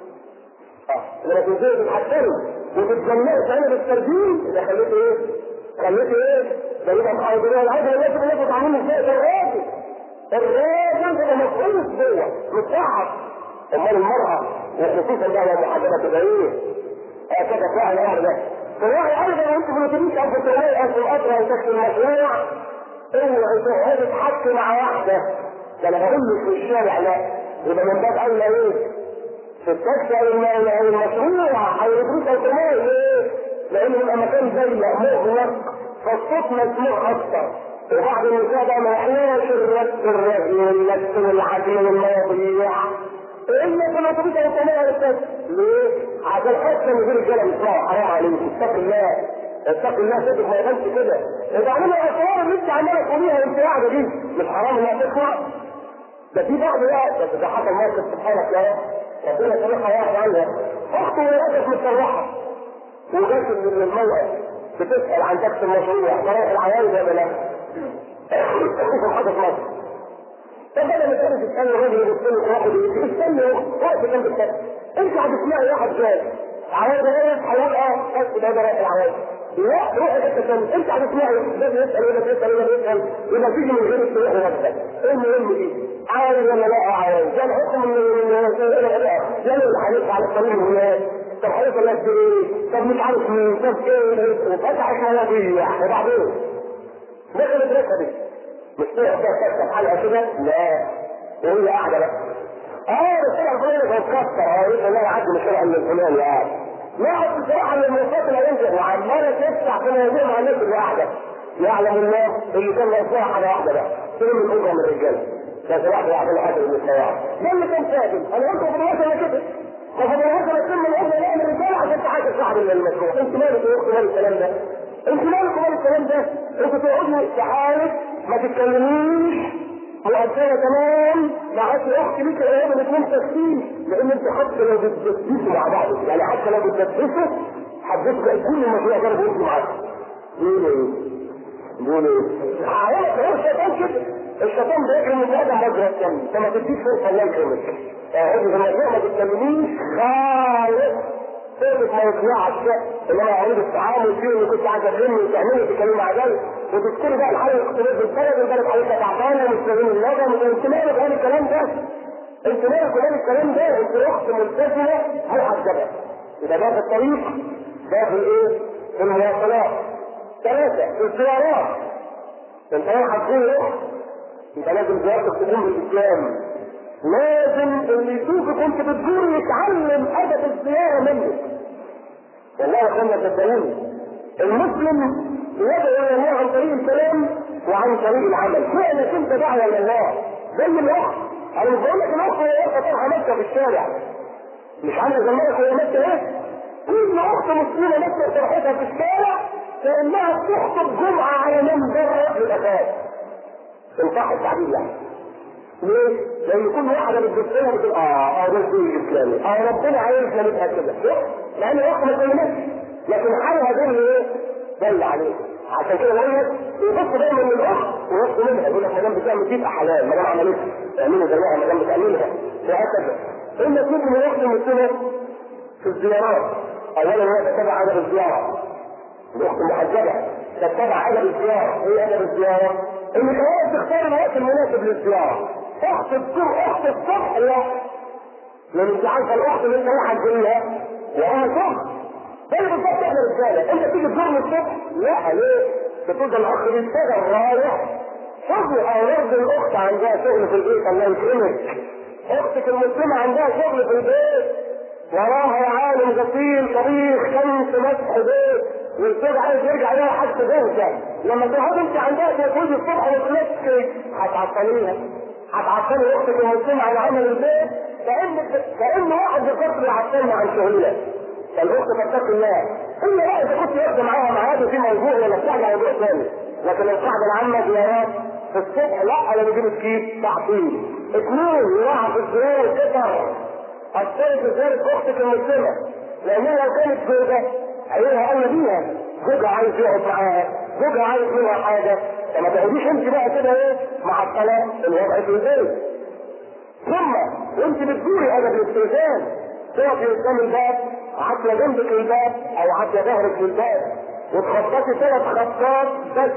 A: اه لما تنزلي تتحسني وتتجنني تعمل الترجيل اذا خليته ايه؟ خليته ايه؟ ده يبقى محاضرين العادة الناس اللي ياخد عاملين ازاي ده الراجل. الراجل ده مفعول جوه متقعد. امال المرأة وخصوصا بقى لو محاضرة تبقى ايه؟ هكذا فعل الامر ده. فالواحد ايضا انت في الاتوبيس او في الطريق او في القطر او تحت المشروع اوعي تقعدي تحكي مع واحده. ده انا بقول لك في الشارع لا يبقى من باب اولى ايه؟ في التاكسي او المشروع او الاتوبيس او الطريق ايه؟ لانه يبقى مكان ضيق مغلق فالصوت مسموع اكثر. وبعض النساء بقى ما يحلاش الرد الرجل واللبس والعجل والمواضيع الا في الاتوبيس او الطريق. ليه؟ عشان حتى من غير الرجاله يسمعوا حرام عليك اتق الله اتق الله صدق ما يبانش كده. اذا عملنا الاسرار اللي انت عماله تقوليها وانت قاعده دي مش حرام انها تسمع؟ ده في بعض الوقت بس ده حصل موقف سبحانك يا رب ربنا يسامحها ويعفو عنها. اخته ولادك متسرحه وجت من الموقف بتسال عن تاكسي المشروع طريق العيال ولا لا؟ في محطه مصر. فبدل ما كانت تسالني الراجل يبص لك واحد استني وقت جنب التاكسي انت هتسمعي واحد جاي عواد ايه هيقول اه بس ده ده رايح العواد لا روح حته ثانيه انت هتسمعي ده بيسال وده بيسال وده بيسال يبقى تيجي من غير تروح لنفسك. ايه المهم دي؟ عاوز ولا لا عاوز؟ ده الحكم من ده اللي هيدفع على الطريق هناك. طب هيوصل لك ايه؟ طب مش عارف مين طب ايه وفتح المواضيع وبعدين دخلت ركبي مش تقعد تكتب حلقه كده لا وهي قاعده بقى اه بس انا بقول لك هتكسر اه يقول لا عدي مش من الفلاني قاعد لا بصراحه من المواصلات اللي هينزل وعماله تفتح في موضوع مع الناس اللي قاعده يعلم الله اللي كان ناقصها حاجه واحده بقى كل من اجره من الرجاله لكن واحده يعمل حاجه من السواعد ده اللي كان ساكن انا قلت في الوطن كده ففي الوطن اتم الاجره لا من الرجاله عشان تحاسب صاحب المشروع. انت مالك يا اختي مال الكلام ده؟ انت مالك ومال الكلام ده؟ انت تقعدي تحارب ما تتكلميش مؤثرة تمام معاك اختي ليك الايام الاثنين تكتين لان انت حتى لو بتدبسوا مع بعض يعني حتى لو بتدبسوا حدثوا كل المشروع ده بيجي معاك. بيقول ايه؟ بيقول ايه؟ هقولك هو الشيطان كده الشيطان بيجري من ادم مجرى الدم فما تديش فرصه الله يكرمك. اقعدي في الموضوع ما تتكلميش خالص ثابت ما يطلعش اللي انا عندي التعامل فيه اللي كنت عايز اكلمني وتعملي تتكلمي مع جاي وتذكري بقى الحاله الاقتصاديه في البلد البلد حضرتك تعبانه ومش فاهمين اللغه انت مالك قال الكلام ده؟ انت مالك قال الكلام ده؟ انت اخت ملتزمه محجبه. يبقى ده في الطريق ده في الايه؟ في المواصلات. ثلاثه في الزيارات. انت رايح تزور اخت يبقى لازم زيارتك تكون بالاسلام. لازم اللي يشوفك وانت بتزور يتعلم ادب الزياره منك. والله يا اخوانا صدقوني المسلم يدعو الى الله عن طريق الكلام وعن طريق العمل. فعلا انت دعوه الى الله زي الاخت. انا مش بقول لك الاخت هي واقفه طالعه ماشيه في الشارع مش عامله زمانك وهي ماشيه ايه؟ كل اخت مسلمه ماشيه فرحتها في الشارع كانها بتخطب جمعه على منبر للاخوات. انصح التعبير يعني. ليه؟ لان كل واحده بتبصلها بتقول اه اه ده الدين الاسلامي اه ربنا عايزنا نبقى كده لان الاخت ما كلمتش لكن حالها دول ايه؟ دل عليه. عشان كده بقول لك يبص دايما من الاخت ويبص منها يقول لك ما دام بتعمل تبقى حلال ما دام عملتها اعملي زيها ما دام بتعملها وهكذا. الا تيجي من الاخت المسلمه في الزيارات اولا هي تتبع ادب الزياره. الاخت المحجبه تتبع ادب الزياره. ايه ادب الزياره؟ ان الحياه تختار الوقت المناسب للزياره. اخت تزور اخت الصبح لا لان انت عارفه الاخت اللي انت رايحه تزوريها وراها شغل ده اللي بالظبط احنا رجاله. انت تيجي تزورني الصبح، لا ليه؟ بتقول ده الاخ بيشتغل رايح شغل، او ورد الاخت عندها شغل في البيت الله يكرمك. اختك المسلمه عندها شغل في البيت، وراها يا عالم غسيل طبيخ شمس مسح بيت، والزوج عايز يرجع لها حاجه زوجه. لما تقعد انت عندها تاكل الصبح وتمسك هتعطليها، هتعطلي اختك المسلمه عن عمل البيت، كان كان واحد بالظبط بيعطلنا عن شغلنا. فالاخت تتقي الله. الا بقى اذا كنت واخده معاها معاد في موضوع ولا بتاع موضوع ثاني، لكن القاعده العامه زيارات في الصبح لا، انا بجيب الكيس تعطيل. اثنين يوقع في الزرار كتر الثالث ذلك اختك المسلمه، لانها لو كانت زوجه عينها اولى بيها، زوجها عايز يقعد معاها، زوجها عايز منها حاجه، فما تقعديش انت بقى كده ايه مع الطلاق الوضع في البيت. ثم وانت بتدوري ادب الاستئذان تقفي قدام الباب، عافيه جنبك الباب او عافيه ظهرك للباب، وتخططي ثلاث خطات بس.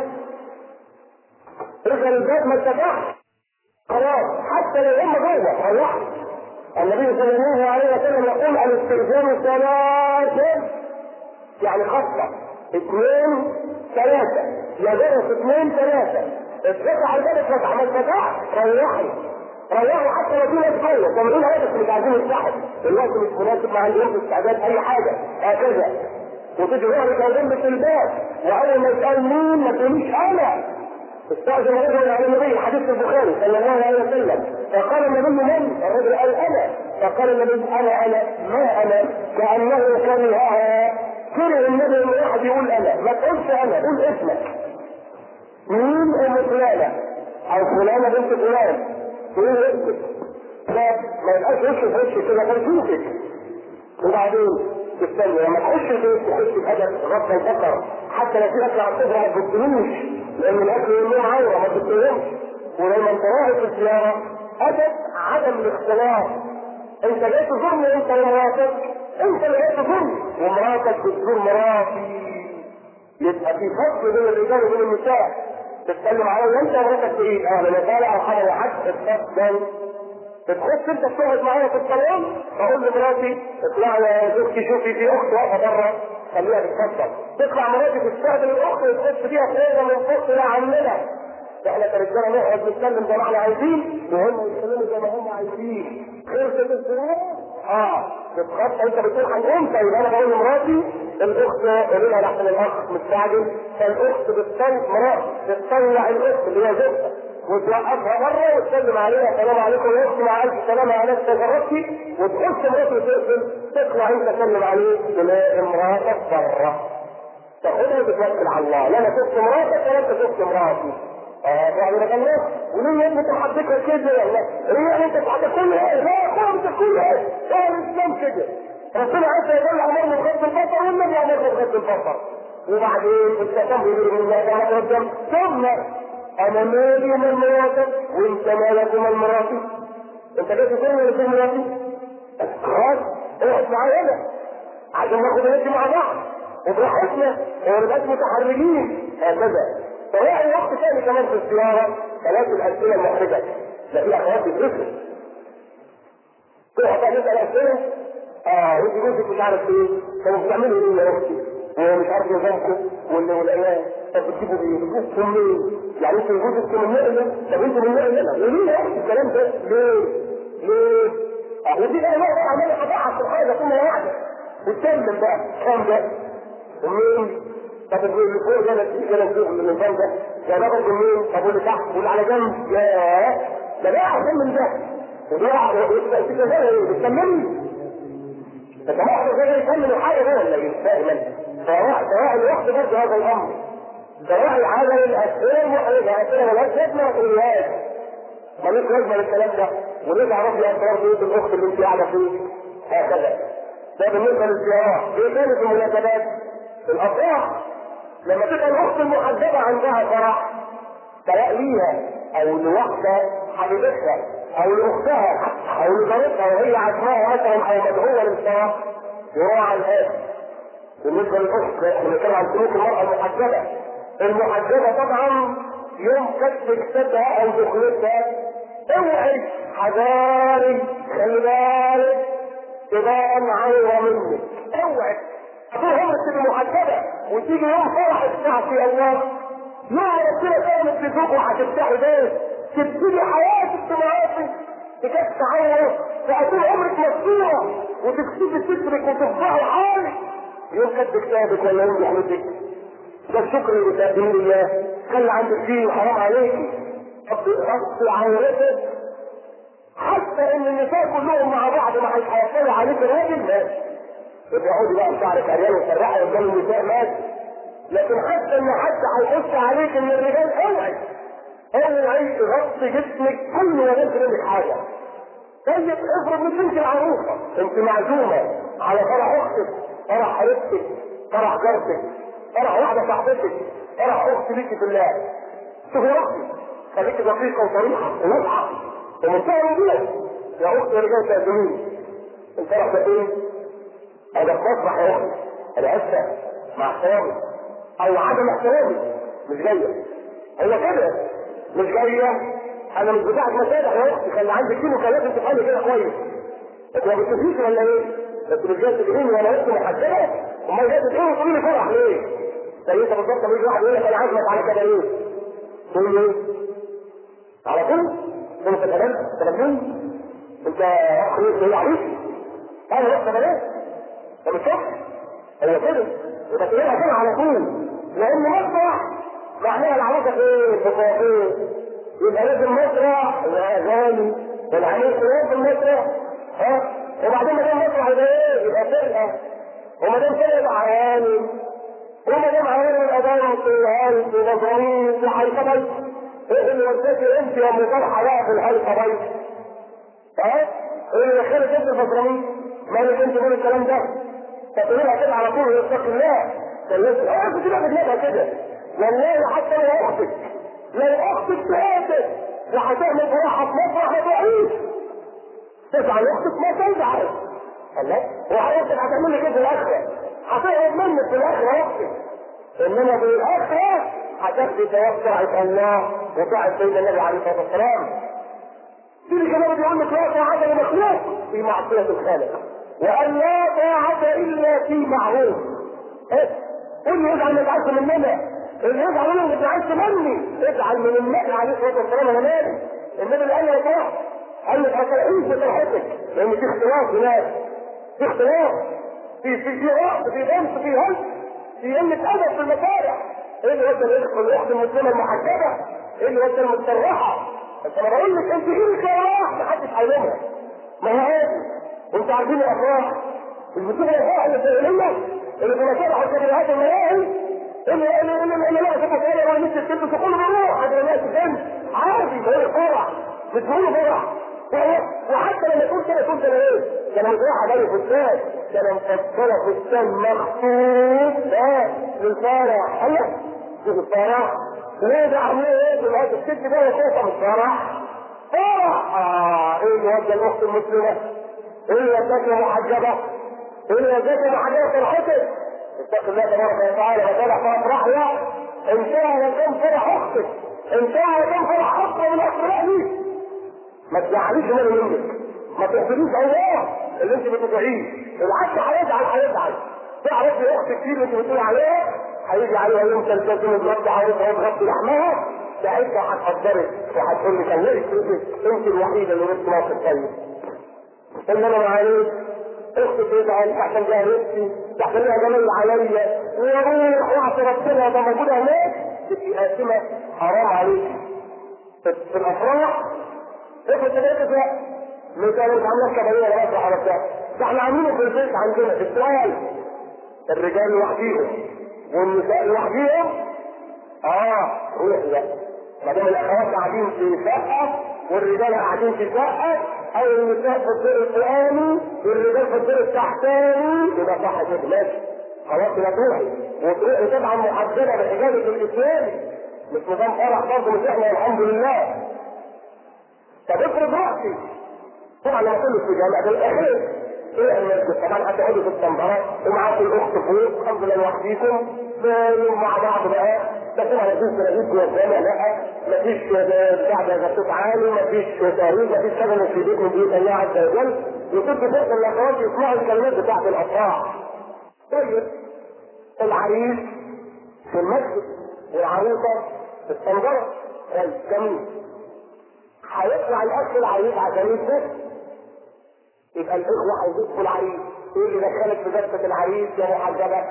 A: اذا الباب ما اتفتحش خلاص، حتى لو هم جوه روحوا. النبي صلى الله عليه وسلم يقول الاستئذان ثلاثة، يعني خطة اثنين ثلاثة، يا جرس اثنين ثلاثة، اتفتح الباب اتفتح، ما اتفتحش روحي روحي حتى لو في ناس جوه، كانوا يقولوا هذا مش عايزين يفتحوا، الوقت مش مناسب، ما عندهمش استعداد اي حاجة هكذا. وتيجي ظهرك او جنبك الباب، واول ما يسأل مين ما تقوليش انا. استأذن رجل على النبي، حديث البخاري صلى الله عليه وسلم، فقال النبي من؟ الرجل قال انا، فقال النبي انا انا ما انا، كأنه كرهها، كره النبي ان واحد يقول انا، ما تقولش انا، قول اسمك. مين؟ ام فلانة او فلانة بنت فلان، تقول اسمك، لا ما يبقاش وش في وش كده فرشوفك. وبعدين تستنى لما تخش البيت تخش بأدب غض البصر، حتى لو في اكل على الصبح ما تبصلوش، لان الاكل يوم عوره ما تبصلوش. ولما انت رايح في الزياره ادب عدم الاختلاط. انت جاي تزورني انت ومراتك، انت اللي جاي تزورني ومراتك بتزور مراتي، يبقى في فصل بين الرجال وبين النساء. تتكلم عليا انت ومراتك بايه؟ اهلا وسهلا او حاجه لحد اتفضل. بتخش انت تقعد معايا في الصالون، اقول لمراتي اطلعي يا زوجتي شوفي في اخت واقفه بره خليها تتفضل. تطلع مراتي تستقبل الاخت وتخش فيها خير من فوق يا عمنا. احنا كرجاله نقعد نتكلم زي ما احنا عايزين وهم يتكلموا زي ما هم عايزين. خلصت الصلاه؟ اه تتخطى. انت بتقول هنقوم، طيب انا بقول لمراتي الاخت قولي لها لحسن الاخ مستعجل، فالاخت بتطلع مراتي بتطلع الاخت اللي هي زوجتها وتوقفها بره وتسلم عليها السلام عليكم يا اختي مع الف سلامه على نفسك جربتي، وتخش مراتي وتقفل، تطلع انت تسلم عليه تلاقي مراتك بره. تاخدها وتتوكل على الله، لا انا شفت مراتك ولا انت شفت مراتي. اه يعني ده كان ناس وليه انت تحدكها كده ولا ليه انت تحدك كل ايه؟ لا خالص كل ايه؟ ده الاسلام كده. ربنا عز وجل امرنا بغض البصر والنبي امرنا بغض البصر. وبعدين انت تنظر من الله تعالى قدام ثم انا مالي من مراتك وانت مالك من مراتي. انت جاي تقول لي في مراتي؟ خلاص اقعد معايا انا عشان ناخد هدي مع بعض وبراحتنا وما نبقاش متحرجين هكذا. فواحد وقت ثاني كمان في الزياره ثلاث الاسئله المحرجه، لا في اخوات بتفرق. تقعد بقى تسال اسئله اه وانت جوزك مش عارف ايه، طب بتعملوا ايه يا اختي؟ ومش عارف نظامكم ولا والايام، طب بتجيبوا ايه؟ بتجيبوا منين؟ يعني انتوا جوزكم من نقله، طب انتوا من نقله وليه يا اختي الكلام ده؟ ليه؟ ليه؟ اه ودي بقى نقطه عماله اضحك في الحاجه ثم واحده وتكلم بقى كام ده؟ ومين؟ طب اللي فوق ده نتيجه كده نشوف من النظام ده، يا ده برضه مين؟ طب واللي تحت واللي على جنب، ياه ده بقى احسن من ده وده يبقى في كده ايه؟ بتكملني؟ انت واحد زي يكمل الحاجه ده ولا ايه؟ دائما فراعي الوقت برضه هذا الامر، فراعي عدم الاسئله المحرجه، اسئله مالهاش لازمه ما تقولهاش، مالوش لازمه للكلام ده، وليه تعرفي اسرار بيوت الاخت اللي انت قاعده فيه هكذا. ده بالنسبه للزيارات. ايه تاني في المناسبات؟ الافراح لما تبقى الاخت المحجبه عندها فرح سواء ليها او لوحده حبيبتها او لاختها او لجارتها وهي عزمها مثلا او مدعوه للفرح، يراعى الآن. بالنسبه للاخت احنا بنتكلم عن سلوك المراه المحجبه. المحجبه طبعا يوم كتب كتابها او دخلتها اوعي حذاري خلي بالك تبان عوره منك، اوعي طول عمرك تبقى محجبه وتيجي يوم فرحك تعصي الله، يوم ربنا كانت بذوق وهتفتحي بيت تبتدي حياتك بمعاصي بجد تعور، فطول عمرك مفتوحه وتكتبي سترك وتفضحي حالك، يوم كتب كتابك ولا يوم رحمتك. ده الشكر اللي بتقدميه لله، خلي عندك فيه وحرام عليكي غطي عورتك، حتى ان النساء كلهم مع بعض ما هيحصلوا عليك الراجل ماشي، بيقعدوا بقى شعرك عريان وسرحوا قدام النساء ماشي، لكن حتى ان حد هيخش عليك من الرجال اوعي اوعي تغطي جسمك كل ما يمكن منك حاجه. طيب افرض مش انت العروسه، انت معزومه على فرح اختك، فرح حبيبتك، فرح جارتك، فرح واحده صاحبتك، فرح اخت ليكي في الله. شوفي اختي خليكي دقيقه وصريحه وواضحه ومنتهى الوضوح، يا اختي يا رجال تقدمين الفرح ده فين؟ هذا في مسرح يا اختي، انا اسفه مع احترامي او عدم احترامي مش جايه، هو كده مش جايه، انا مش بتاعت مسارح يا اختي، خلي عندك كيلو كلام انت تفهمي كده كويس. انت ما بتشوفيش ولا ايه؟ بس مش جايه تدعيني وانا اختي محجبه، امال جايه تدعيني وتقولي لي فرح ليه؟ زي انت بالظبط لما يجي واحد يقول لك انا عازمك على كده ايه؟ تقول له ايه؟ على طول؟ انت كلام تلمون؟ انت اخ ايه عليك؟ انا لسه بلاش ده مش صح، هو كده يبقى تقولها كده على طول، لان مسرح معناها العروسه فين؟ في الكوافير، يبقى لازم مسرح واغاني والعريس في المسرح، ها؟ وبعدين ما دام مسرح يبقى ايه؟ يبقى فرقه، وما دام فرقه يبقى عياني، وما دام عياني يبقى دايما في الهالك ومزامير وحيطبي. ايه اللي وداكي انت يا ام فرحه بقى في الحيطبي؟ ها؟ ايه اللي دخلك انت الفطرانين؟ مالك انت من الكلام ده؟ فتقولها كده على طول ويتقي الله. فالناس اه كنت بقى بتلاقيها كده، والله حتى لو اختك لو اختك تقاتل وهتعمل فرحه في مسرح ما تعيش تزعل اختك ما تزعل. الله وحضرتك هتعمل لك ايه في الاخره؟ هتقعد منك في الاخره اختك، انما في الاخره هتاخدي ثواب طاعه الله وطاعه سيدنا النبي عليه الصلاه والسلام. في كمان بيقول لك لا طاعه لمخلوق في معصيه الخالق، وان لا طاعه الا في معروف. ايه؟ قل لي اجعل ما تعيش مننا، اللي يجعل منه ما تعيش مني، اجعل من النبي عليه الصلاه والسلام انا مالي. النبي اللي قال لي طاعه قال لك هتعيش بطاعتك، لان في اختلاف هناك، في اختلاف في في في وقت في غمس في هلس في قله ادب في المسارح. ايه اللي ودى الاخت المسلمه المحجبه؟ ايه اللي ودى المتسرحه؟ بس انا بقول لك انت ايه الكراح محدش علمها، ما هي عادي. وانتوا عارفين الافراح المسلمه الافراح اللي الفعليه اللي في مسارح وكبريات الملاهي اللي اللي اللي اللي لا تبقى فعلا ولا مثل كده تقول بروح هذا الناس فين عادي ده فرح مش بيقولوا فرح. وحتى لما تقول كده تقول كده ايه؟ ده انا مفرحه جاي في الثاني، ده انا مفصله في الثاني مخطوط اه للفرح. الله شوف الفرح ليه ده عاملين ايه دلوقتي؟ الست ده وخوفه من الفرح فرح. اه ايه اللي ودى الاخت المسلمه؟ ايه اللي وداك محجبه؟ ايه اللي وداك محجبه فرحتك؟ اتق الله تبارك وتعالى وفرح فافرح لا ان شاء يكون فرح اختك، ان شاء يكون فرح اكبر من افراح ليك. ما تزعليش مالي منك، ما تحسديش الله اللي انت بتدعيه، العكس هيزعل هيزعل. تعرفي اختك كتير اللي انت بتقول عليها هيجي عليها يوم تلتزم بجد عروسها وتغطي لحمها، ساعتها هتقدرك وهتقول لك الله انت الوحيده اللي نفسي موقف طيب. انما معلش اختي تزعل عشان جاهلتي عشان لها جمال عليا ويروح واعطي ربنا ده موجوده هناك تبقي قاسمه حرام عليكي. في الافراح افرض تلاقي كده مثلا مش عاملين كباريه ولا مسرح ولا بتاع، ده احنا عاملينه في البيت عندنا في السؤال الرجال لوحديهم والنساء لوحديهم. اه روح ما دام الاخوات قاعدين في شقه والرجال قاعدين في شقه، او النساء في الدور الفوقاني والرجال في الدور التحتاني، يبقى صح كده ماشي خلاص يبقى تروحي وتروحي طبعا محجبه بحجابك الاسلامي، مش نظام فرح برضه مش احنا الحمد لله. طب افرض راسي طبعا لما كله في جامعه الاخير ايه المسجد طبعا هتقعدوا في التنبره ومعاكم الاخت فوق الحمد لله لوحديكم مع بعض بقى، بس طبعا مفيش تناديد جوه الجامع لا، مفيش بتاع ده صوت عالي، مفيش تهريج، مفيش شغل في بيت من بيوت الله عز وجل، وتدي فرصه للاخوات يسمعوا الكلمات بتاعت الافراح. طيب العريس في المسجد والعروسه في الصندره. طيب جميل. هيطلع الاخ العريس عشان يتجوز، يبقى الاخوه هيزقوا العريس. ايه اللي دخلك في دفه العريس يا محجبه؟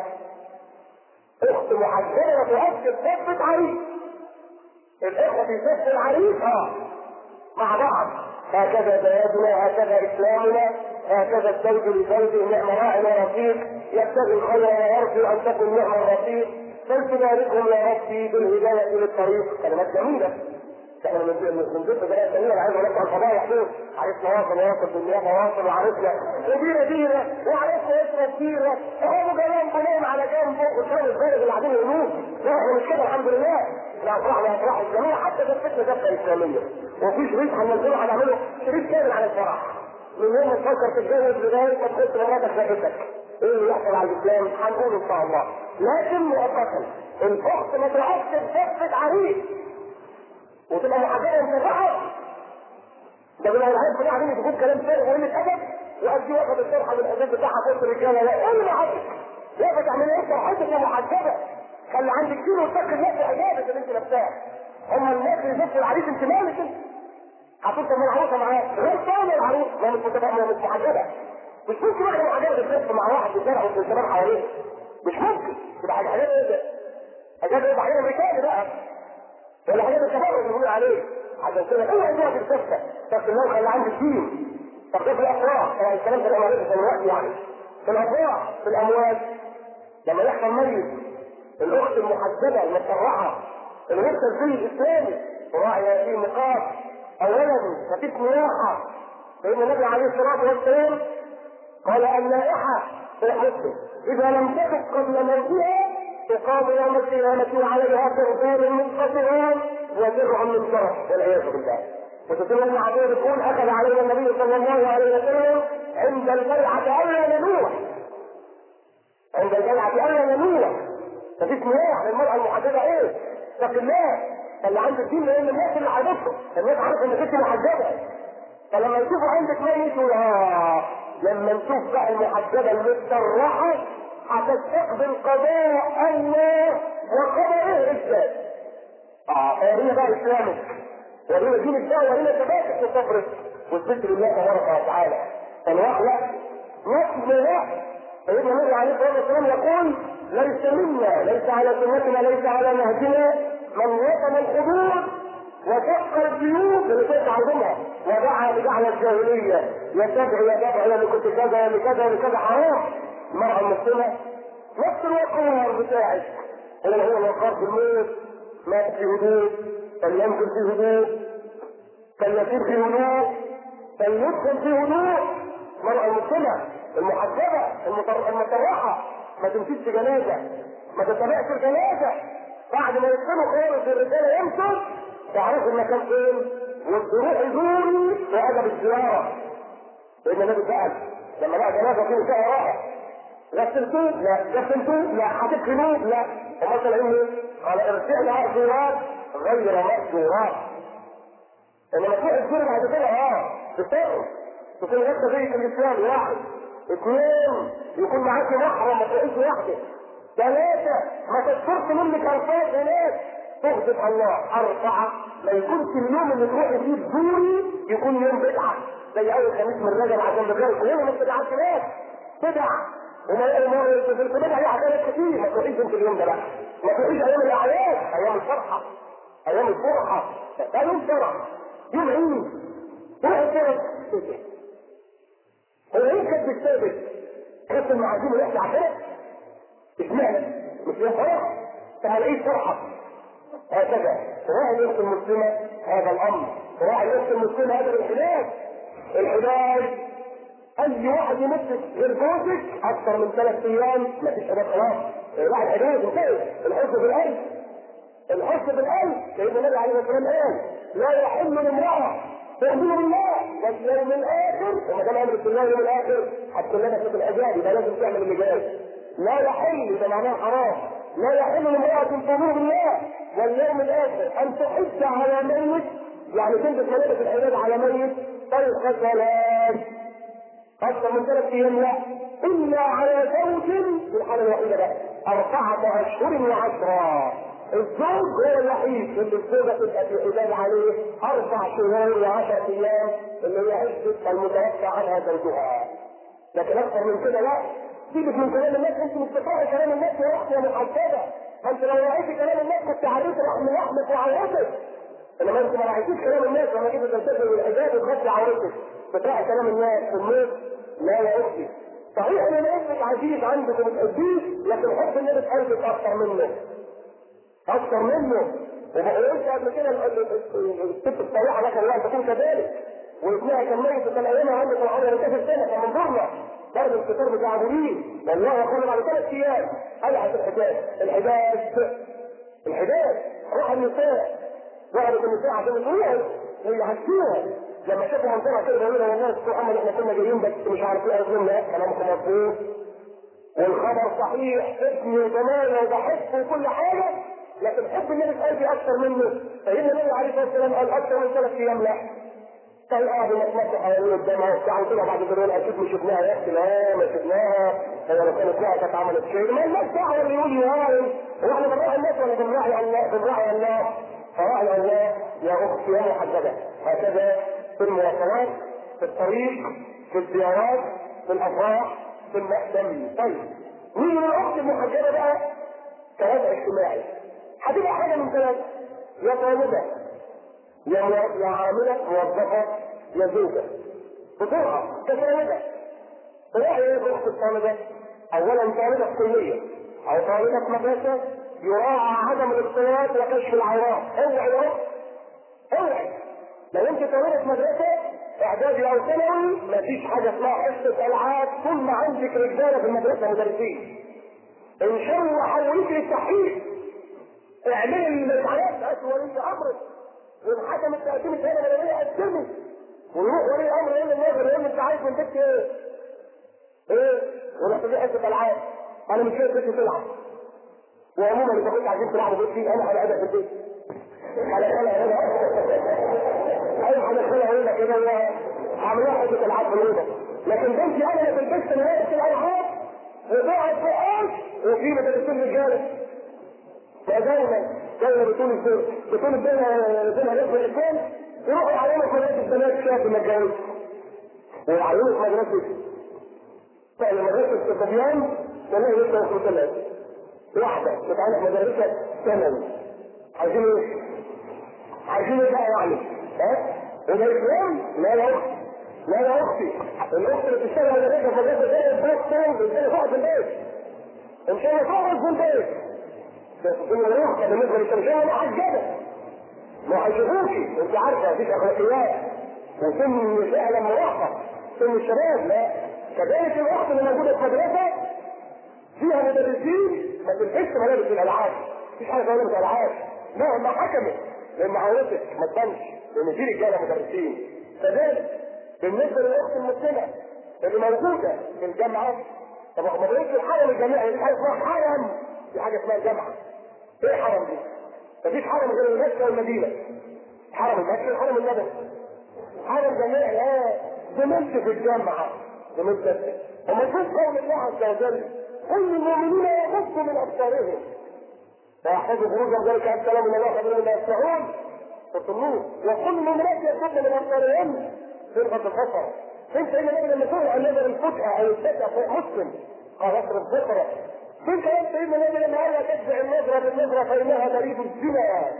A: اخت محجبه تؤكد دفه عريس. الاخوه في دفه العريس اه مع بعض. هكذا بياتنا، هكذا اسلامنا، هكذا الزوج لزوجه نعم راع ورفيق، يبتغي الخير ويرجو ان تكن نعم الرفيق، فلتباركهم يا ربي بالهدايه للطريق. كلمات جميله. احنا من من ضمن بنات جميله عايز اقول لكم الفضايح دول، عرفنا واصل واصل بالنيابه واصل وعرفنا وديره ديره وعرفنا يشرب ديره وهو كلام بنام على جنبه قدام الزوج اللي قاعدين يقولوه. لا احنا مش كده الحمد لله. احنا افرحنا افراح الجميع حتى في الفتنه دفه اسلاميه. وفي شريط هننزله هنعمله شريط كامل عن الفرح. من يوم ما تفكر تتجوز لغايه ما تخش مراتك شقتك. ايه اللي يحصل على الاسلام؟ هنقول ان شاء الله. لكن مؤقتا الاخت ما تقعدش تثبت عريس وتبقى محجبه ومسرحه. ده من العيال كلها قاعدين يجيبوا كلام فارغ وقله ادب، وادي واخد الشرحه من الحجاب بتاعها فوق الرجاله. لا ايه اللي حصل؟ لا تعمل ايه؟ فرحتك يا محجبه. خلي عندك دين وتفكر الناس بحجابك اللي انت لابساها. هم الناس اللي يزفوا العريس انت مالك انت؟ هتفضل من العروسه معاه غير ثاني العروس ما مش متبقى مش محجبه. مش ممكن واحد محجبه تتلف مع واحد في الشارع وفي الشباب حواليه. مش ممكن تبقى حاجه حاجات ايه ده؟ حاجات ايه بعدين امريكاني بقى ولا حاجات التبرج اللي بيقول عليه. عشان كده اوعى تروح تتفكر بس الناس خلي عندك دين. طب ده في الافراح طبعا الكلام ده معلش دلوقتي يعني في الافراح في الاموال لما يحصل ميت الاخت المحجبه المسرحه اللي لسه الزي الاسلامي وراعي هذه النقاط. اولا مفيش نياحه لان النبي عليه الصلاه والسلام قال النائحه في الحسن اذا لم تكن قبل موتها تقام يوم القيامه عليها تغفير من قصران وزرع من شرف والعياذ بالله. وتقول ان عبيد بتقول اخذ علينا النبي صلى الله عليه وسلم عند البيعه الا ننوح. عند البيعه الا ننوح. مفيش نياح للمراه المحجبه ايه؟ اتق الله. اللي عندك دين لان الناس اللي عرفته الناس عارفه انك انت محجبه. فلما يشوفوا عندك ما يقولوا اه لما نشوف بقى المحجبه المتسرحه هتستقبل قضاء الله وقضاء الرجال. اه ورينا بقى اسلامك ورينا دينك بقى ورينا ثباتك وصبرك والذكر لله تبارك وتعالى. الوحله نصب لا سيدنا النبي عليه الصلاه والسلام يقول ليس منا ليس على سنتنا ليس على نهجنا من وطن الحدود وشق الجيوب اللي كنت عايزينها ودعا لجعل الجاهليه يتبع يتبع يا اللي كنت كذا يا اللي كذا يا اللي كذا حرام. المراه المسلمه نفس الوقار بتاعك هو هو الوقار في الموت مات في هدوء فليمكن في هدوء فليسير في هدوء فليدخل في هدوء. المرأة المسلمة المحجبة المسرحة ما تمشيش في جنازة ما تتبعش الجنازة بعد ما يدخلوا خالص الرجالة يمشوا تعرفوا المكان فين والروح يزوري وأدب الزيارة. لأن النبي سأل لما لقى جنازة فيه فيها راحة غسلتوه؟ لا. غسلتوه؟ لا. هتدفنوه؟ لا. ومثلا ايه؟ قال ارجعنا مأجورات غير مأجورات. انما تروح تزور بعد كده اه تسافر تكون لسه زي في الاسلام. واحد اثنين يكون معاك محرم ما تروحيش لوحدك. ثلاثة ما تذكرش منك الفاظ هناك تغضب الله. أربعة ما يكونش اليوم اللي تروحي فيه تزوري يكون يوم بدعة زي أول خميس من رجب عشان بجرب كلنا مش بدعة هناك بدع. وما في البدع دي حاجات كتير ما تروحيش انت اليوم ده بقى ما تروحيش ايام الاعياد ايام الفرحه ايام الفرحه ده يوم فرح يوم عيد روح الفرح. هو ايه كانت بتثابت تحس المعازيم ويحكي عشانك اشمعنى مش يوم فرح طب العيد فرحه. هكذا راعي الاخت المسلمه هذا الامر راعي الاخت المسلمه هذا الانحداد. الحداد اي واحد يمسك غير جوزك اكثر من ثلاث ايام مفيش حاجه خلاص راح الحداد انتهى. الحب بالقلب الحب بالقلب سيدنا النبي عليه الصلاه والسلام قال لا يحل لامراه تؤمن بالله واليوم الاخر وما دام امرك بالله واليوم الاخر هتكون لنا في الاجال يبقى لازم تعمل اللي جاي. لا يحل ده معناه حرام. لا يحل لامراه تؤمن بالله واليوم الاخر ان تحج على ميت يعني تلبس ملابس الحجاب على ميت طلقه ثلاث اكثر من ثلاث ايام لا الا على زوج في الحاله الوحيده بقى أربعة أشهر وعشرة. الزوج هو الوحيد اللي الزوجة تبقى في حجاب عليه أربع شهور وعشرة أيام اللي هي عدة المتوفى عنها زوجها. لكن أكثر من كده لا. سيبك من كلام الناس، أنت مش بتقرأي كلام الناس يا أختي يا محجبة. أنت لو رأيتي كلام الناس كنت عرفت رحم لحمك وعورتك. انما انت ما راعيتيش كلام الناس لما جيت تلتزم بالحجاب وتغطي عورتك بتاع كلام الناس في النص. لا يا اختي، صحيح ان ابنك عزيز عندك وبتحبيه، لكن حب النبي في قلبك اكثر منه اكثر منه. وقلت قبل كده الست الصالحه لك الله تكون كذلك، وابنها كان ميت وكان ايامها عندك وعمر ثلاث سنه كان من ضمنها برضه الكتاب بتاع ابو لين والله يقول بعد ثلاث ايام قلعت الحجاب. الحجاب الحجاب روح النساء وقعدت النساء عشان يقولوها ويعكسوها لما شافوا منظرها كده بيقولوا والله يا محمد احنا كنا جايين بس مش عارفين اصلا. لا كلامكم مظبوط والخبر صحيح، ابني وجماله وبحبه وكل حاجه، لكن حب النبي في قلبي اكثر منه. سيدنا النبي عليه الصلاه والسلام قال اكثر من ثلاث ايام لا. كان قاعد يتمسح حوالين قدامها وبتاع وكده بعد كده يقول اكيد مش شفناها يا اختي. لا ما شفناها، هي لو كانت لها كانت عملت شيء. ما الناس دعوه اللي يقول يهاون، هو احنا بنراعي الناس ولا بنراعي الله؟ بنراعي الله. فراعي الله يا اختي يا محجبه. هكذا في المواصلات، في الطريق، في الزيارات، في الافراح، في المأدم. طيب نيجي للاخت المحجبه بقى كوضع اجتماعي. هتبقى حاجه من ثلاثه: يا طالبه يا يا عامله موظفه يا زوجه. بسرعه كطالبه تلاقي ايه الاخت الطالبه؟ اولا طالبه في كليه او طالبه في مدرسه يراعى عدم الاختلاط وكشف العورات. اوعي يا اخت اوعي، لو انت طالبه في مدرسه اعدادي او ثانوي مفيش حاجه اسمها حصه العاب طول ما عندك رجاله في المدرسه مدرسين. ان شاء الله حوليك للتحقيق، اعملي الامتحانات هات ولي امرك، وان حكم التقديم السنه مدنيه قدمي، ويروح ولي امر يقول للناظر يقول انت عايز من بنتك ايه؟ ايه؟ ورحت دي حصه العاب. انا مش شايف بنتي تلعب، وعموما اذا كنت عايزين تلعبوا بنتي انا هبقى في البيت. هدخلها هنا ايوه هدخلها هنا كده هعملها حصه العاب في الاوضه، لكن بنتي انا اللي في البيت نهايه الالعاب وقاعد فوقاش وفي مدرسين رجاله. فدايما دايما بتقول بتقول الدنيا بينها ناس الاثنين يروحوا يعلموا في مدرسه البنات شاب ما اتجوزش، ويعلموا في مدرسه فعلا مدرسه الصبيان تلاقي لسه وصلوا ثلاثه واحده بتعلم مدرسه ثانوي. عايزين ايه؟ عايزين ايه بقى يعني؟ ها؟ وده اسلام؟ لا يا اختي لا يا اختي، الاخت اللي بتشتغل مدرسه في مدرسه زي البيت فين؟ ازاي تقعد في البيت؟ ان شاء الله تقعد في البيت. بس كل الرخصه بالنسبه للشمسيه محجبه ما هيشوفوكي، انت عارفه مفيش اخلاقيات وسن النساء لما مراهقه سن الشباب. لا كذلك الاخت اللي موجوده في مدرسه فيها مدرسين ما تلبسش ملابس الالعاب، مفيش حاجه اسمها ملابس الالعاب مهما حكمت لان عورتك ما تبانش لان في رجاله مدرسين. كذلك بالنسبه للاخت المسلمه اللي موجوده في الجامعه، طب ما بقولش الحرم الجامعي دي حاجه اسمها حرم، دي حاجه اسمها جامعه. ايه الحرم دي؟ مفيش حرم غير المكه والمدينه. حرم المكه وحرم النبوي. حرم جامعي اه زملت في الجامعه زملت. وما تشوف قول الله عز وجل كل المؤمنين يغضوا من ابصارهم ويحفظوا فروجهم ذلك عن كلام الله خبير بما يسمعون في النور، وكل المؤمنات يغضن من ابصارهن فرقه البصر. انت ايه النبي لما تقول عن نظر الفتحه او الفتحه فوق مسلم قال اصرف بصره. انت انت ايه النبي لما قال تتبع النظره بالنظره فانها بريد الزنا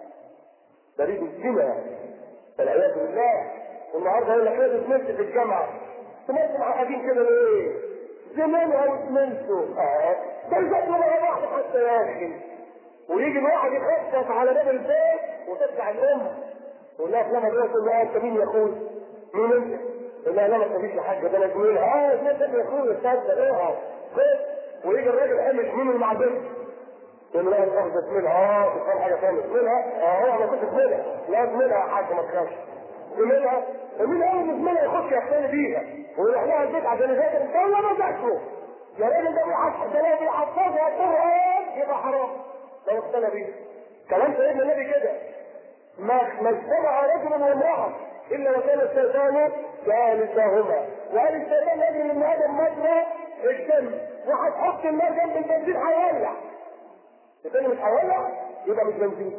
A: بريد الزنا والعياذ بالله. والنهارده يقول لك ايه بتمشي في الجامعه سمعت مع قاعدين كده ليه؟ زمانها وسمنتوا اه ده يذاكروا مع بعض حتى يا اخي، ويجي الواحد يخفف على باب البيت وترجع الام يقول لها فلانه دي تقول لها انت مين يا اخوي؟ مين انت؟ يقول لها لا ما تخافيش يا حاجه ده انا زميلها. اه اسمها يا اخوي استاذ ايه ويجي الراجل قال مش مين اللي مع البنت؟ يقول لها الارض زميلها. اه تفهم حاجه ثانيه زميلها؟ اه انا كنت زميلها. لا زميلها يا حاج ما تخافش زميلها. ومين اول زميلها يخش يحتل بيها ويروح لها البيت عشان يذاكر ان شاء الله ما ذاكره يا راجل ده بيحفظ ده لا بيحفظها القران يبقى حرام لو اقتنى بيه. كلام سيدنا النبي كده ما ما اجتمع رجل وامراه الا وكان الشيطان ثالثهما، وقال الشيطان يجري من ادم مجرى الدم وهتحط النار جنب البنزين هيولع. الثاني مش هيولع يبقى مش بنزين.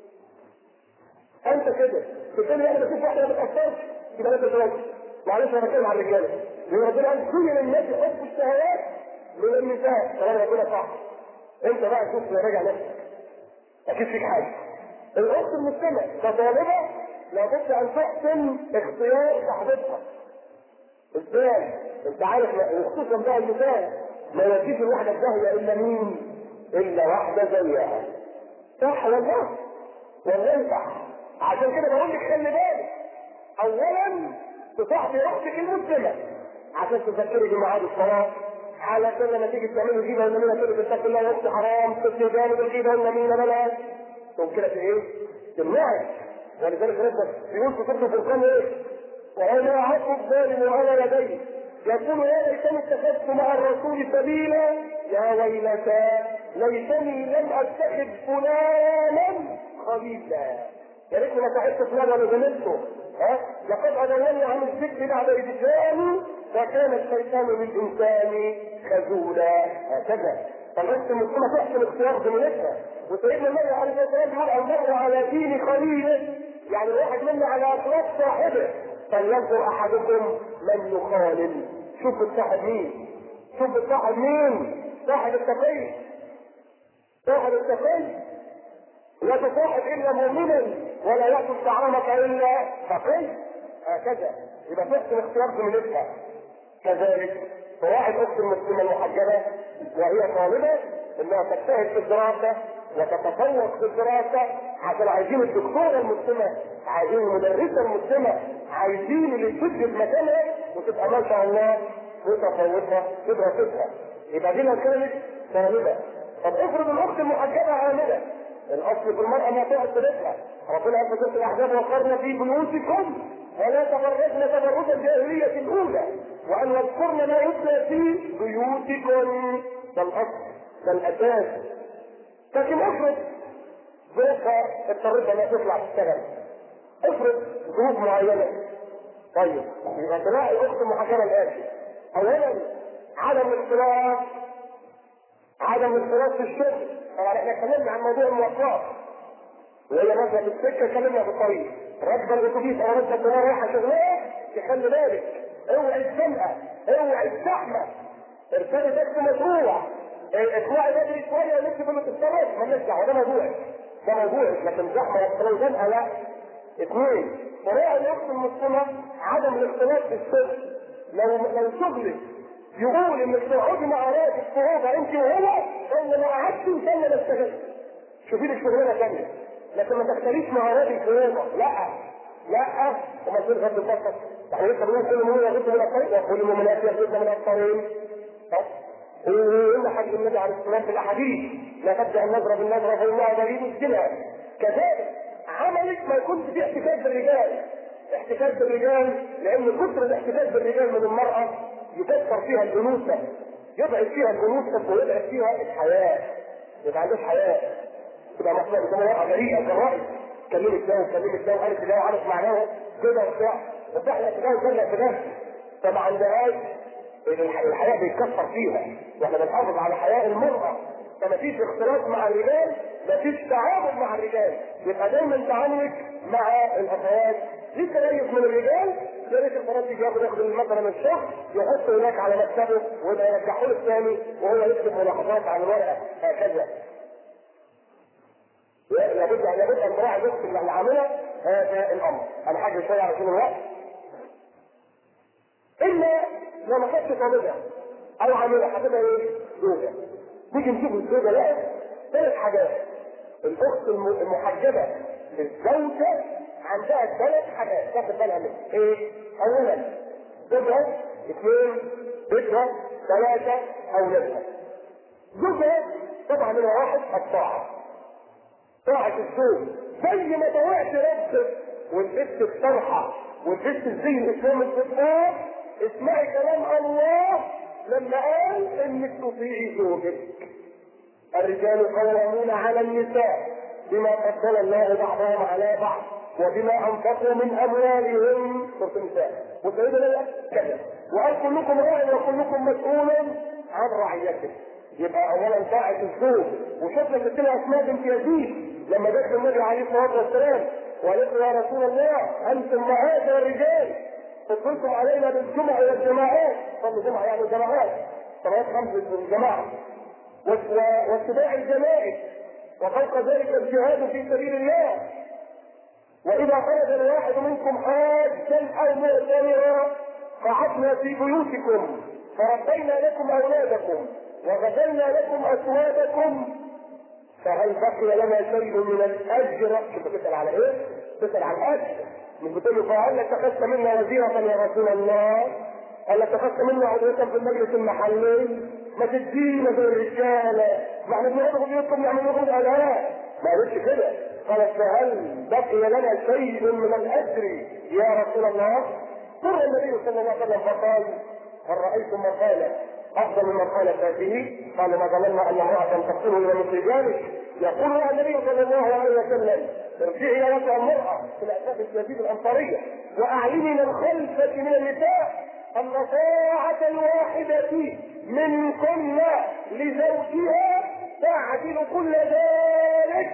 A: انت كده الثاني انا بشوف واحده ما بتاثرش يبقى انت شايف. معلش انا بتكلم على الرجاله. لان ربنا قال كل الناس يحبوا الشهوات من النساء. كلام ربنا صح. انت بقى شوف راجع نفسك. اكيد فيك حاجه. الاخت المسلمه كطالبه لابد ان تحسن اختيار صاحبتها. ازاي؟ انت عارف خصوصا بقى النساء ما يجيش الواحده الداهيه الا مين؟ الا واحده زيها. صح ولا لا؟ والله صح. عشان كده بقول لك خلي بالك. اولا تصاحبي اختك المسلمه عشان تذكري بميعاد الصلاه، علشان لما تيجي تعملي غيبه والنميمه كده تتقي الله يا اختي حرام، تسلي جانب الغيبه والنميمه بلاش. تقوم كده في ايه؟ تمنعك. ولذلك ربك بيقول في سوره الفرقان ايه؟ وأنا عقب الظالم على يديه يقول يا ليتني اتخذت مع الرسول سبيلا يا ويلتى ليتني لم اتخذ فلانا خليلا. يا ريتني ما صاحبت فلان ولا زميلته. ها لقد اضلني عن الذكر بعد اذ جاءني وكان الشيطان للانسان خذولا. هكذا فالنفس المسلمه تحسن اختيار زميلتها. وسيدنا النبي عليه الصلاه والسلام يقول المرء على دين خليله، يعني الواحد منا على اخلاق صاحبه. فلينظر احدكم من يخالل. شوف الصاحب مين؟ شوف الصاحب مين؟ صاحب التقي. صاحب التقي لا تصاحب الا مؤمنا ولا ياكل طعامك الا تقي. هكذا يبقى تحسن اختيار زميلتها. كذلك فواحد اخت المسلمه المحجبه وهي طالبه انها تجتهد في الدراسه وتتفوق في الدراسه، عشان عايزين الدكتوره المسلمه، عايزين المدرسه المسلمه، عايزين اللي تسد في مكانها وتبقى ما شاء الله متفوقه في دراستها. يبقى دي لو كانت طالبه. طب افرض الاخت المحجبه عامله. الاصل في المراه ما تقعد بيتها. ربنا قال في سوره الاحزاب وقرن في بيوتكم ولا تبرجن تبرج الجاهليه الاولى وان يذكرن ما يتلى في بيوتكم. ده الاصل، ده الاساس. لكن افرض ظروفها اضطرت انها تطلع تشتغل، افرض ظروف معينه. طيب يبقى تلاقي الاخت المحجبه الاتي: اولا عدم الاختلاط، عدم الاختلاط في الشغل. طبعا احنا اتكلمنا عن موضوع المواصلات وهي ماشيه في السكه، اتكلمنا في الطريق راكبه الاتوبيس او راكبه الطياره رايحه شغلها، تخلي بالك اوعي الزنقه، اوعي الزحمه، اركبي تاكسي مشروع، اطلعي بدري شويه ونكتب انك تتصرف، مالناش دعوه، ده موضوعك، ده موضوعك، لكن زحمه ولو زنقه لا. اثنين طريقه الاخت المسلمه عدم الاختلاط في الشغل. لو لو شغلك يقول انك تقعدي مع راجل في اوضه انت وهو، انا ما قعدتش ولا ما اشتغلت. شوفي لك شغلانه ثانيه، لكن ما تختليش مع راجل في اوضه. لا لا وما تصير غد البصر. يعني لسه بنقول كل مؤمن يغض من الطريق وكل مؤمنات يغضن من الطريق. وإن حديث النبي عليه الصلاه والسلام في الاحاديث لا تبدا النظره بالنظره فانها دليل الزنا. كذلك عملك ما يكونش فيه احتكاك بالرجال. احتكاك بالرجال لان كثر الاحتكاك بالرجال من المراه يكسر فيها الانوثه، يضعف فيها الانوثه ويضعف فيها الحياه. يبقى عندهاش حياه، تبقى مصلحه تبقى مرأة بريئه كالرأي، كلمت ده وكلمت ده وقالت ده وعرف معناه كده وبتاع وبتحلق في ده وتبلق في ده، فما عندهاش الحياه بيتكسر فيها. واحنا بنحافظ على حياء المرأة، فما فيش اختلاط مع الرجال، ما فيش تعامل مع الرجال، يبقى دايما تعاملك مع الاخوات ليه تميز من الرجال. يا ريت البنات يجي ياخد ياخد مثلا الشغل يحط هناك على مكتبه ويبقى يرجعه له الثاني وهو يكتب ملاحظات على الورقه هكذا. لابد لابد ان نراعي نفس اللي عامله هذا الامر. انا حاجه شويه على طول الوقت. الا لو ما كانتش طالبه او عامله هتبقى ايه؟ زوجه. نيجي نشوف الزوجه بقى ثلاث حاجات. الاخت المحجبه الزوجه عندها ثلاث حاجات تاخد بالها منها. ايه؟ اولا زوجها، اثنين بيتها، ثلاثه اولادها. زوجها طبعا من واحد الطاعه، طاعه الزوج زي ما طوعت ربك والبست الصرحه والبست الزي الاسلام الاسلام. اسمعي كلام الله لما قال انك تطيعي زوجك. الرجال قوامون على النساء بما فضل الله بعضهم على بعض وبما انفقوا من اموالهم. سوره النساء. وسيدنا كذا وقال كلكم راع وكلكم مسؤول عن رعيته. يبقى اولا طاعه الزوج. وشفنا ستنا اسماء بنت يزيد لما دخل النبي عليه الصلاه والسلام وقالت له يا رسول الله انتم معاشر الرجال فضلتم علينا بالجمع والجماعات. صلوا جمعه يعني جماعات صلاه خمس بالجماعه واتباع الجنائز وفوق ذلك الجهاد في سبيل الله. واذا خرج الواحد منكم حاجا او مؤتمرا قعدنا في بيوتكم فربينا لكم اولادكم وغسلنا لكم اسوادكم فهل بقي لنا شيء من الاجر؟ شوف بتسال على ايه؟ بتسال على الاجر. مش بتقول له فهل اتخذت منا وزيرة يا رسول الله؟ هل اتخذت منا عضوية في المجلس المحلي؟ ما تدينا زي الرجاله، ما احنا بنقعد بيوتكم نعمل لكم الالاء. ما قالتش كده، قالت فهل بقي لنا شيء من الاجر يا رسول الله؟ قال النبي صلى الله عليه وسلم فقال هل رايتم من قال افضل من قال هذه؟ قال ما ظننا ان امراه تقتله الى مثل ذلك. يقول لها النبي صلى الله عليه وسلم ارجعي يا وجه المراه في الاساس الجديد الانصاريه واعلني للخلفه من النساء ان طاعه الواحده منكن لزوجها تعدل كل ذلك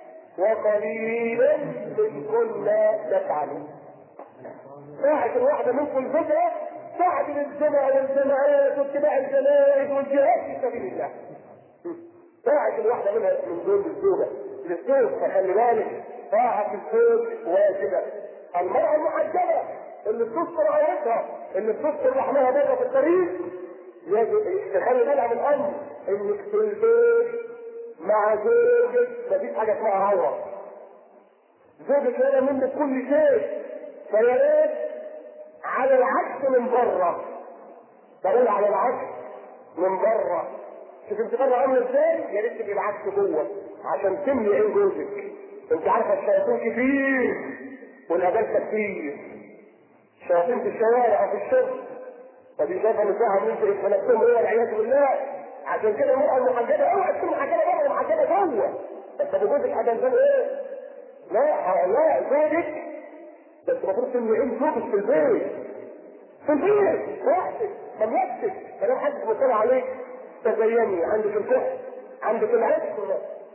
A: وقليلا منكن تفعل. طاعه الواحده منكم زوجها تعدل الجمع والجماعات واتباع الجنائز والجهاد في سبيل الله. طاعه الواحده منها من دون الزوجه للزوج. فخلي بالك طاعه الزوج واجبه. المراه المحجبه اللي بتستر عورتها اللي بتستر لحمها بره في الطريق يجب تخلي بالها من الامر انك في البيت مع زوجك مفيش حاجه اسمها عوره. زوجك يرى منك كل شيء فيا ريت على العكس من بره. بقول على العكس من بره. شوف انت بره عامل ازاي؟ يا ريت تبقي العكس جوه عشان تملي عين جوزك. انت عارفه الشياطين كتير والابالسه كتير. شياطين في الشوارع وفي الشغل فدي شايفه نساها من انت خلقتهم هو والعياذ بالله. عشان كده المرأة المحجبة اوعى تكون محجبة بره ومحجبة جوه. بس ابو جوزك هتنزل ايه؟ لا لا زوجك بس المفروض تملي عين زوجك في البيت. في البيت وحدك مملكتك كلام حد مطلع عليك تزيني عندك الكحل عندك العطر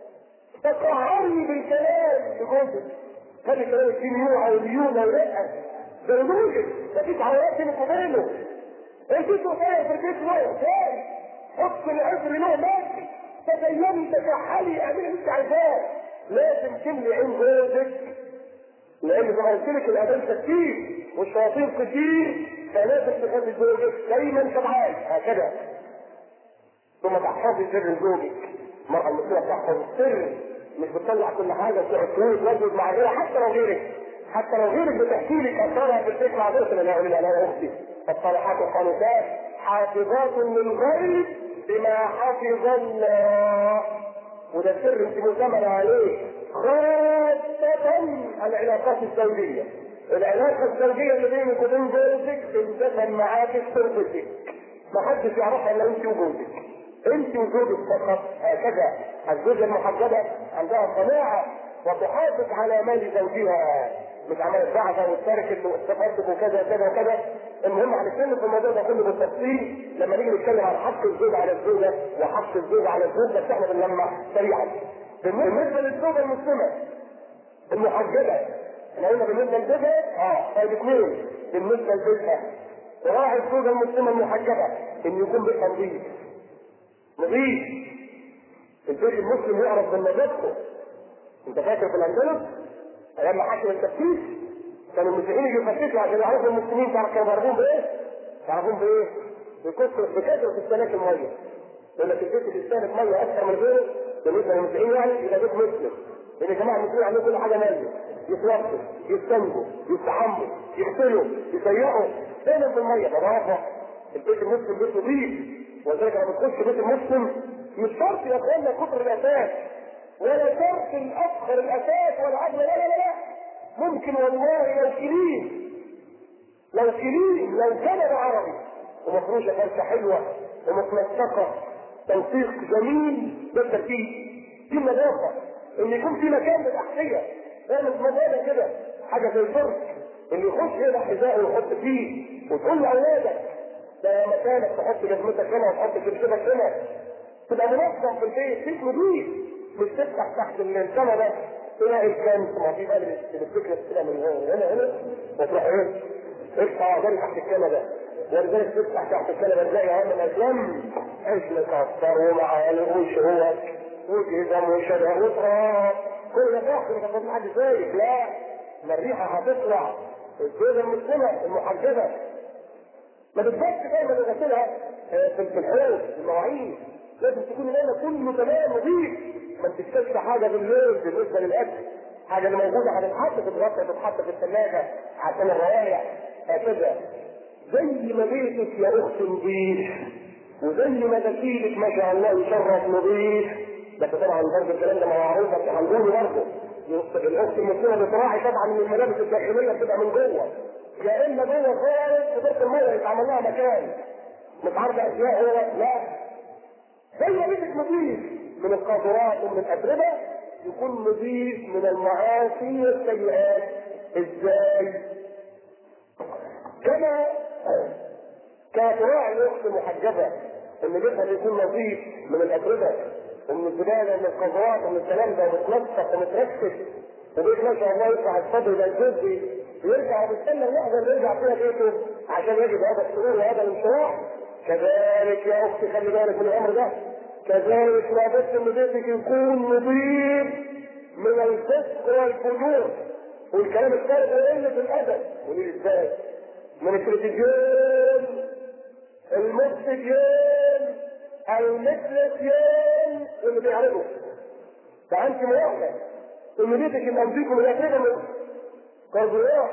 A: تقهرني بالكلام لجوزك. خلي كلامك فيه ميوعة وليونة ورقة زي زوجك مفيش عورات بينك وبينه. انت صغير في البيت واقف جاي حط العذر له ماشي تزيني تكحلي اعملي اللي انت عايزاه. لازم تملي عين جوزك لان زي ما قلت لك الادله كتير والشياطين كتير فلازم تخلي زوجك دايما شبعان هكذا. ثم تحفظي سر زوجك. المرأة المسلمة تحفظ السر مش بتطلع كل حاجة وتقعد تقول تردد مع غيرها حتى لو غيرك حتى لو غيرك بتحكي لك اسرارها في البيت مع غيرك. لا اقول انا يا اختي الصالحات القانتات حافظات للغيب بما حفظ الله. وده سر انت مؤتمن عليه خاصة العلاقات الزوجية. العلاقة الزوجية اللي بينك وبين جوزك تندفن معاك في سرتك محدش يعرفها الا انت وجوزك. انت وزوجك فقط هكذا. الزوجة المحجبة عندها قناعة وتحافظ على مال زوجها مش عمال الدعوة والترك اللي استفدت وكذا وكذا وكذا. المهم هنتكلم في الموضوع ده كله بالتفصيل لما نيجي نتكلم عن حق الزوج على الزوجة وحق الزوج على الزوج بس احنا بنلمح سريعا. بالنسبة للزوجة المسلمة المحجبة احنا قلنا بالنسبة لزوجها اه طيب اثنين بالنسبة لزوجها راعي الزوجة المسلمة المحجبة ان يكون بيتها نظيف. نظيف. البيت المسلم يعرف بالنظافة. انت فاكر في الاندلس لما حكم التفتيش كانوا المسيحيين يجوا يفتشوا عشان يعرفوا المسلمين كانوا يعرفون بايه؟ يعرفون بايه؟ بكثرة بكثرة استهلاك الميه. يقول لك البيت بيستهلك ميه اكثر من غيره بالنسبه للمسيحيين يعني يبقى بيت مسلم. لان يا جماعه المسلمين عندهم كل حاجه ميه. يتوضوا، يستنجوا، يستحموا، يغسلوا، يسيقوا، دايما في الميه نظافه. البيت المسلم بيت نظيف. ولذلك لما تخش بيت المسلم مش شرط يا اخوانا كتر الاساس ولا شرط الافخر الاساس ولا اجمل لا لا لا ممكن والله لو كليم لو كليم لو كنب عربي ومفروشه فرشه حلوه ومتنسقه تنسيق جميل ده الترتيب دي النظافه. ان يكون في مكان للاحذيه. اعمل مبادئ كده حاجه زي الفرق اللي يخش هنا حذاء ويحط فيه، وتقول لاولادك ده مكانك تحط جزمتك هنا وتحط كرسيك هنا، تبقى منظم في البيت، بيت نظيف، مش تفتح تحت السما ده تلاقي الكنز ما في بالك الفكره كده من هنا هنا هنا وتروح ايه؟ افتح عشان تحت الكنبه ده، ولذلك تفتح تحت الكنبه تلاقي هم الاسلام عيش مكسر ومعالق وشهوك وجزم وشبه وتراب كل ده تحت مش هتاخد حد شايف. لا، ما الريحه هتطلع الجوزه المسلمه المحجبه ما تتبقى دايما تغسلها في الحوض المواعين، لازم تكون دايما كله تمام نظيف، ما تشتكش حاجه بالليل بالنسبه للاكل، حاجه اللي موجوده هتتحط في الغطا تتحط في الثلاجه عشان الروائح هكذا. زي ما بيتك يا اخت نظيف وزي ما دخيلك ما شاء الله يشرف نظيف، بس طبعا برضه الكلام ده معروف بس هنقوله برضه الاخت المسلمه بتراعي طبعا ان الملابس الداخليه بتبقى من جوه، يا اما جوه خالص في دورة الميه يتعمل لها مكان مش عارف اشياء هو لا، زي ما بيتك نظيف من القاذورات ومن الاتربه يكون نظيف من المعاصي والسيئات. ازاي؟ كما كانت تراعي الاخت المحجبه ان بيتها يكون نظيف من الاتربه ومن الزباله ومن القاذورات ومن الكلام ده ومتنسق ومتركز وبيت ما شاء الله يطلع الصدر ده الجزء يرجع وبيستنى اللحظه اللي يرجع فيها بيته عشان يجد هذا السرور وهذا الانشراح. كذلك يا اختي خلي بالك من الامر ده، كذلك لابد ان بيتك يكون نظيف من الفسق والفجور والكلام الثالث وقله الادب. وليه ازاي؟ من التلفزيون المسجون المثلثيون اللي بيعرضوا ده انت موحده ان بيتك يبقى نظيف من الاتربه من كربونات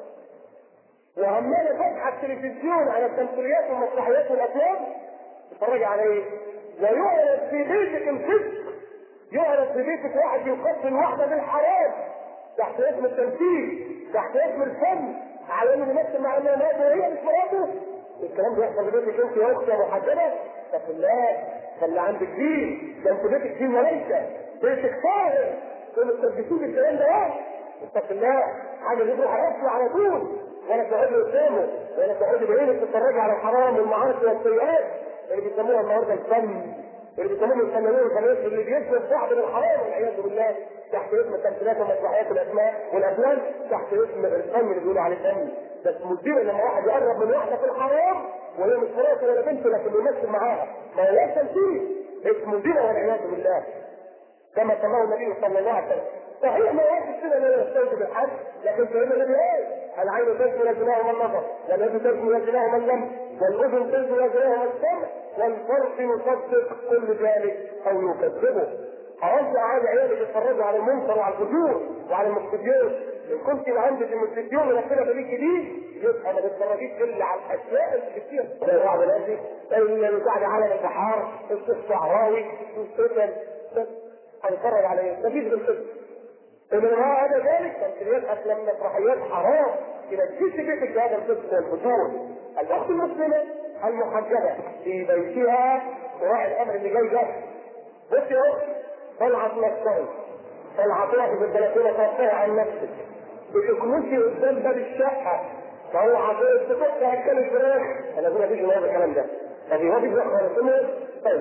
A: وعماله فاتحه التلفزيون على التمثيليات والمسرحيات والافلام تتفرجي على ايه؟ ويعرض في بيتك الفسق، يعرض في بيتك واحد يقتل واحده بالحرام تحت اسم التمثيل تحت اسم الفن على انه يمثل مع انها مات وهي مش مراته. الكلام ده يحصل في بيتك انت يا اختي يا محجبه؟ اتق الله، خلي عندك دين، ده انت بيتك دين وليس بيتك طاهر تقول تلبسوك الكلام ده ايه؟ اتق الله، حاجه يروح على على طول ولا تقعدي قدامه ولا تقعدي بعينك تتفرجي على الحرام والمعاصي والسيئات اللي بيسموها النهارده الفن، اللي بيسموهم الفنانين والفنانين اللي بيسموا صاحب الحرام والعياذ بالله تحت اسم التمثيلات والمسرحيات والاسماء والافلام تحت اسم الفن اللي بيقولوا عليه فن. بس مدير لما واحد يقرب من واحده في الحرام وهي مش مراته ولا بنته لكن يمثل معاها ما هوش تمثيل اسمه زنا والعياذ بالله كما سماه النبي صلى الله عليه وسلم. صحيح ما يعرفش كده لا يستوجب الحد لكن سيدنا النبي ايه؟ العين تزني وزناه من نظر واليد تزني وزناه من لم والاذن تزني وزناه من سمع والفرق يصدق كل ذلك او يكذبه. حرمت اعاد عيالك يتفرجوا على المنكر وعلى الفجور وعلى المستديون. ان كنت عندك المستديون وربنا بليك دي يبقى ما تتفرجيش الا على الاشياء الكثيره زي بعض الناس اللي بتاع عالم البحار الصحراوي والسكن بس هنتفرج على ايه؟ مفيش غير كده. انما هذا ذلك تمثيليات افلام مسرحيات حرام تنجيش بيتك بهذا الفسق والفجور. الاخت المسلمه المحجبه في بيتها تراعي الامر اللي جاي ده. بص يا اختي طلعت نفسها طلعت تروحي في البلكونه ترفعي عن نفسك بتكنسي قدام باب الشقه فهو عشان تفتح اكل الفراخ انا بقول مفيش هذا الكلام ده. طب هو في خالص طيب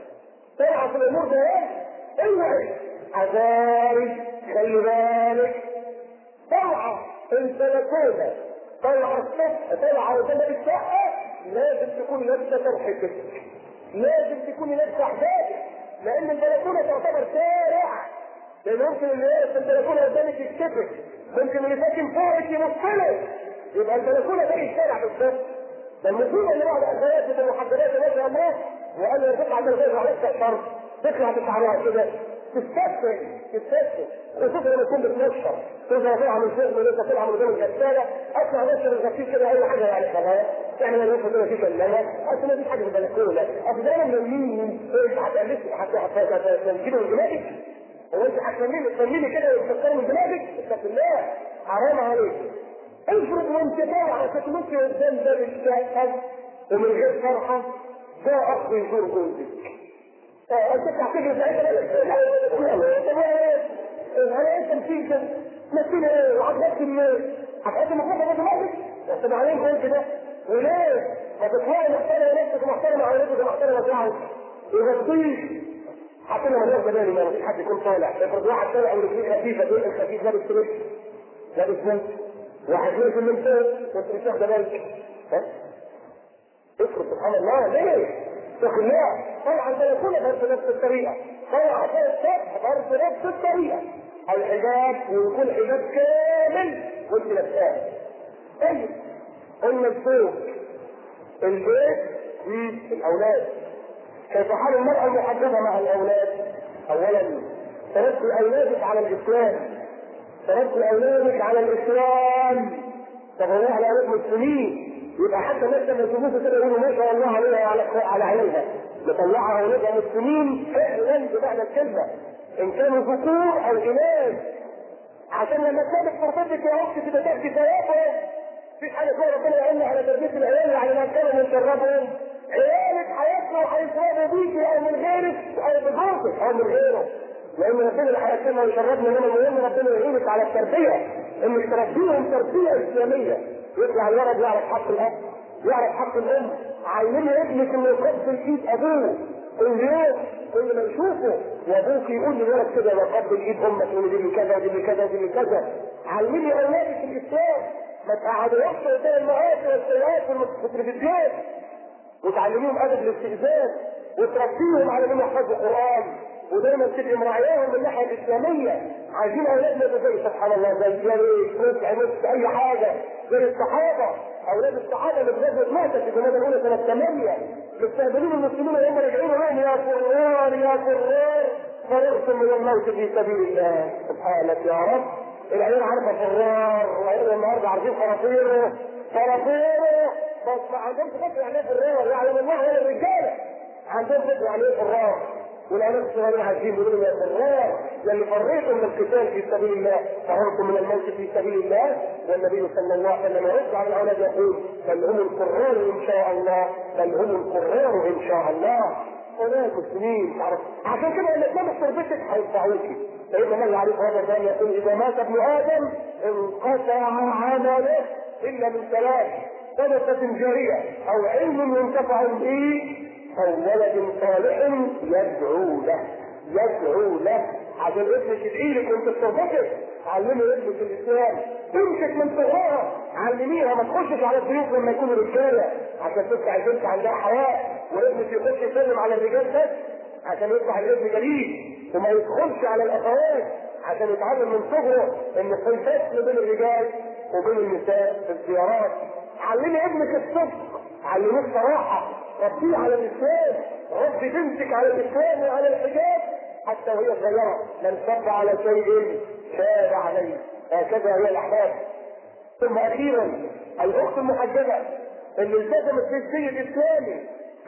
A: طلعت الامور ده ايه؟ اوعي عذاري خلي بالك طلعه البلكونه طلعه الصبح طلعه قدام باب الشقه لازم تكون لابسه طرحتك لازم تكوني لابسه حجابك لان البلكونه تعتبر شارع لان ممكن اللي واقف في البلكونه قدامك يكتفك ممكن اللي ساكن فوقك يبصلك يبقى البلكونه زي الشارع بالظبط. ده المصيبه اللي بعد اخواتي المحجبات ما شاء الله وقال لي تطلع من غير عليك الشر تطلع بشعرها كده تستسهل تستسهل خصوصا لما تكون بتنشر تظهر فيها من فوق من انت طالعه من قدام الغساله اطلع نشر الغسيل كده اي حاجه يعني خلاص تعمل الوقت كده في كلمه اصل ما فيش حاجه في البلكونه اصل ده من مين هتقلسي حتى حتى تنجيبه من دماغك هو انت هتسميني تسميني كده وتفكري من دماغك اتق الله حرام عليك. افرض وانت طالعه تتمشي قدام باب الشقه ومن غير فرحه جاء اخ يزور جوزك انت تعتقد انا انت تمثيل كده تمثيل ايه وهتمثل ايه؟ هتقدم مخاطره دماغك؟ طب عليك قلت ده وليه؟ ما تطلعي محترمه نفسك محترمه على نفسك محترمه بتاعك يغطيك. حتى لما ناخد بالي ما فيش حد يكون طالع، افرض واحد طالع ورجليه خفيفه دول الخفيف لابس تريك لابس بنت واحد نازل من فوق وانت مش واخده بالك ها؟ افرض سبحان الله ليه؟ تخليها طبعا سيكون برضه نفس الطريقه طبعا برضه نفس الطريقه الحجاب ويكون حجاب كامل وانت لابساه. طيب قلنا الزوج البيت الاولاد كيف حال المرأة المحجبة مع الاولاد؟ اولا تربي اولادك على الاسلام، تربي اولادك على الاسلام. طب هو على اولاد مسلمين يبقى حتى الناس لما يشوفوك كده يقولوا ما شاء الله عليها على على عينها يطلعها اولادها مسلمين فعلا بمعنى الكلمه ان كانوا ذكور او اناث، عشان لما تلاقي فرصتك يا اختي كده تاخدي ثوابهم. مفيش حاجه اسمها ربنا يعيننا على تربيه العيال على ما كانوا ونشربهم. عيالك هياكلوا وهيشربوا بيكي او من غيرك او بجوزك او من غيره، لان ربنا اللي هياكلنا ويشربنا منهم المهم ربنا يعينك على التربيه انك تربيهم تربيه اسلاميه. يطلع الولد يعرف حق الاب يعرف حق الام. علمي ابنك انه يقبل ايد ابوه كل يوم كل ما يشوفه وابوك يقول للولد كده يقبل ايد امك يقول دي كذا ودي كذا ودي كذا. علمي اولادك الاسلام، ما تقعدوهمش قدام المآسي والسيئات والتلفزيون وتعلميهم ادب الاستئذان وتربيهم على انهم يحفظوا القران ودايما تبقي مراعياهم من الناحيه الاسلاميه. عايزين اولادنا زي سبحان الله زي جريش نسع نسع اي حاجه زي الصحابه. اولاد الصحابه اللي بغزوه ماتت في الجمادى الاولى سنه ثمانيه مستقبلين المسلمين وهم راجعين لهم يا فرار يا فرار فررتم من الموت في سبيل الله. سبحانك يا رب. العيال عارفه فرار وعيال النهارده عارفين فرافيره فرافيره بس ما عندهمش فكره يعني ايه فرار. يعني من ناحيه الرجاله عندهم فكره يعني ايه فرار والعيال الصغيرين عايزين يقولوا يا فرار يا اللي فريتم من القتال في سبيل الله فررتم من الموت في سبيل الله. والنبي صلى الله عليه وسلم يرد على الاولاد يقول بل هم القرار ان شاء الله بل هم القرار ان شاء الله. اولاد مسلمين عشان كده اللي تنام تربيتك هيدفعوكي. سيدنا النبي عليه الصلاه والسلام يقول اذا مات ابن ادم انقطع عمله الا من ثلاث صدقه جاريه او علم ينتفع به او ولد صالح يدعو له يدعو له. عشان ابنك يدعيلك وانت بتربطك علمي ابنك الاسلام. تمسك من صغرها علميها ما تخشش على الضيوف لما يكونوا رجاله عشان تطلع البنت عندها حياء وابنك يخش يسلم على الرجال بس عشان يطلع الابن جليل وما يدخلش على الاخوات عشان يتعلم من صغره ان في فصل بين الرجال وبين النساء في الزيارات. علمي ابنك الصدق علميه الصراحه ربيه على الاسلام ربي بنتك على الاسلام وعلى الحجاب حتى وهي صغيره. من شاب على شيء شاب عليه. هكذا هي الاحباب. ثم اخيرا الاخت المحجبه اللي التزمت بالدين الاسلامي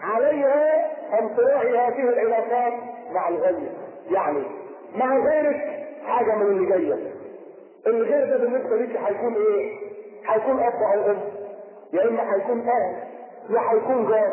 A: عليها ان تراعي هذه العلاقات مع الغير. يعني مع غيرك حاجه من اللي جايه. الغير ده بالنسبه ليك هيكون ايه؟ هيكون اب او ام يا اما هيكون اهل يا هيكون جار.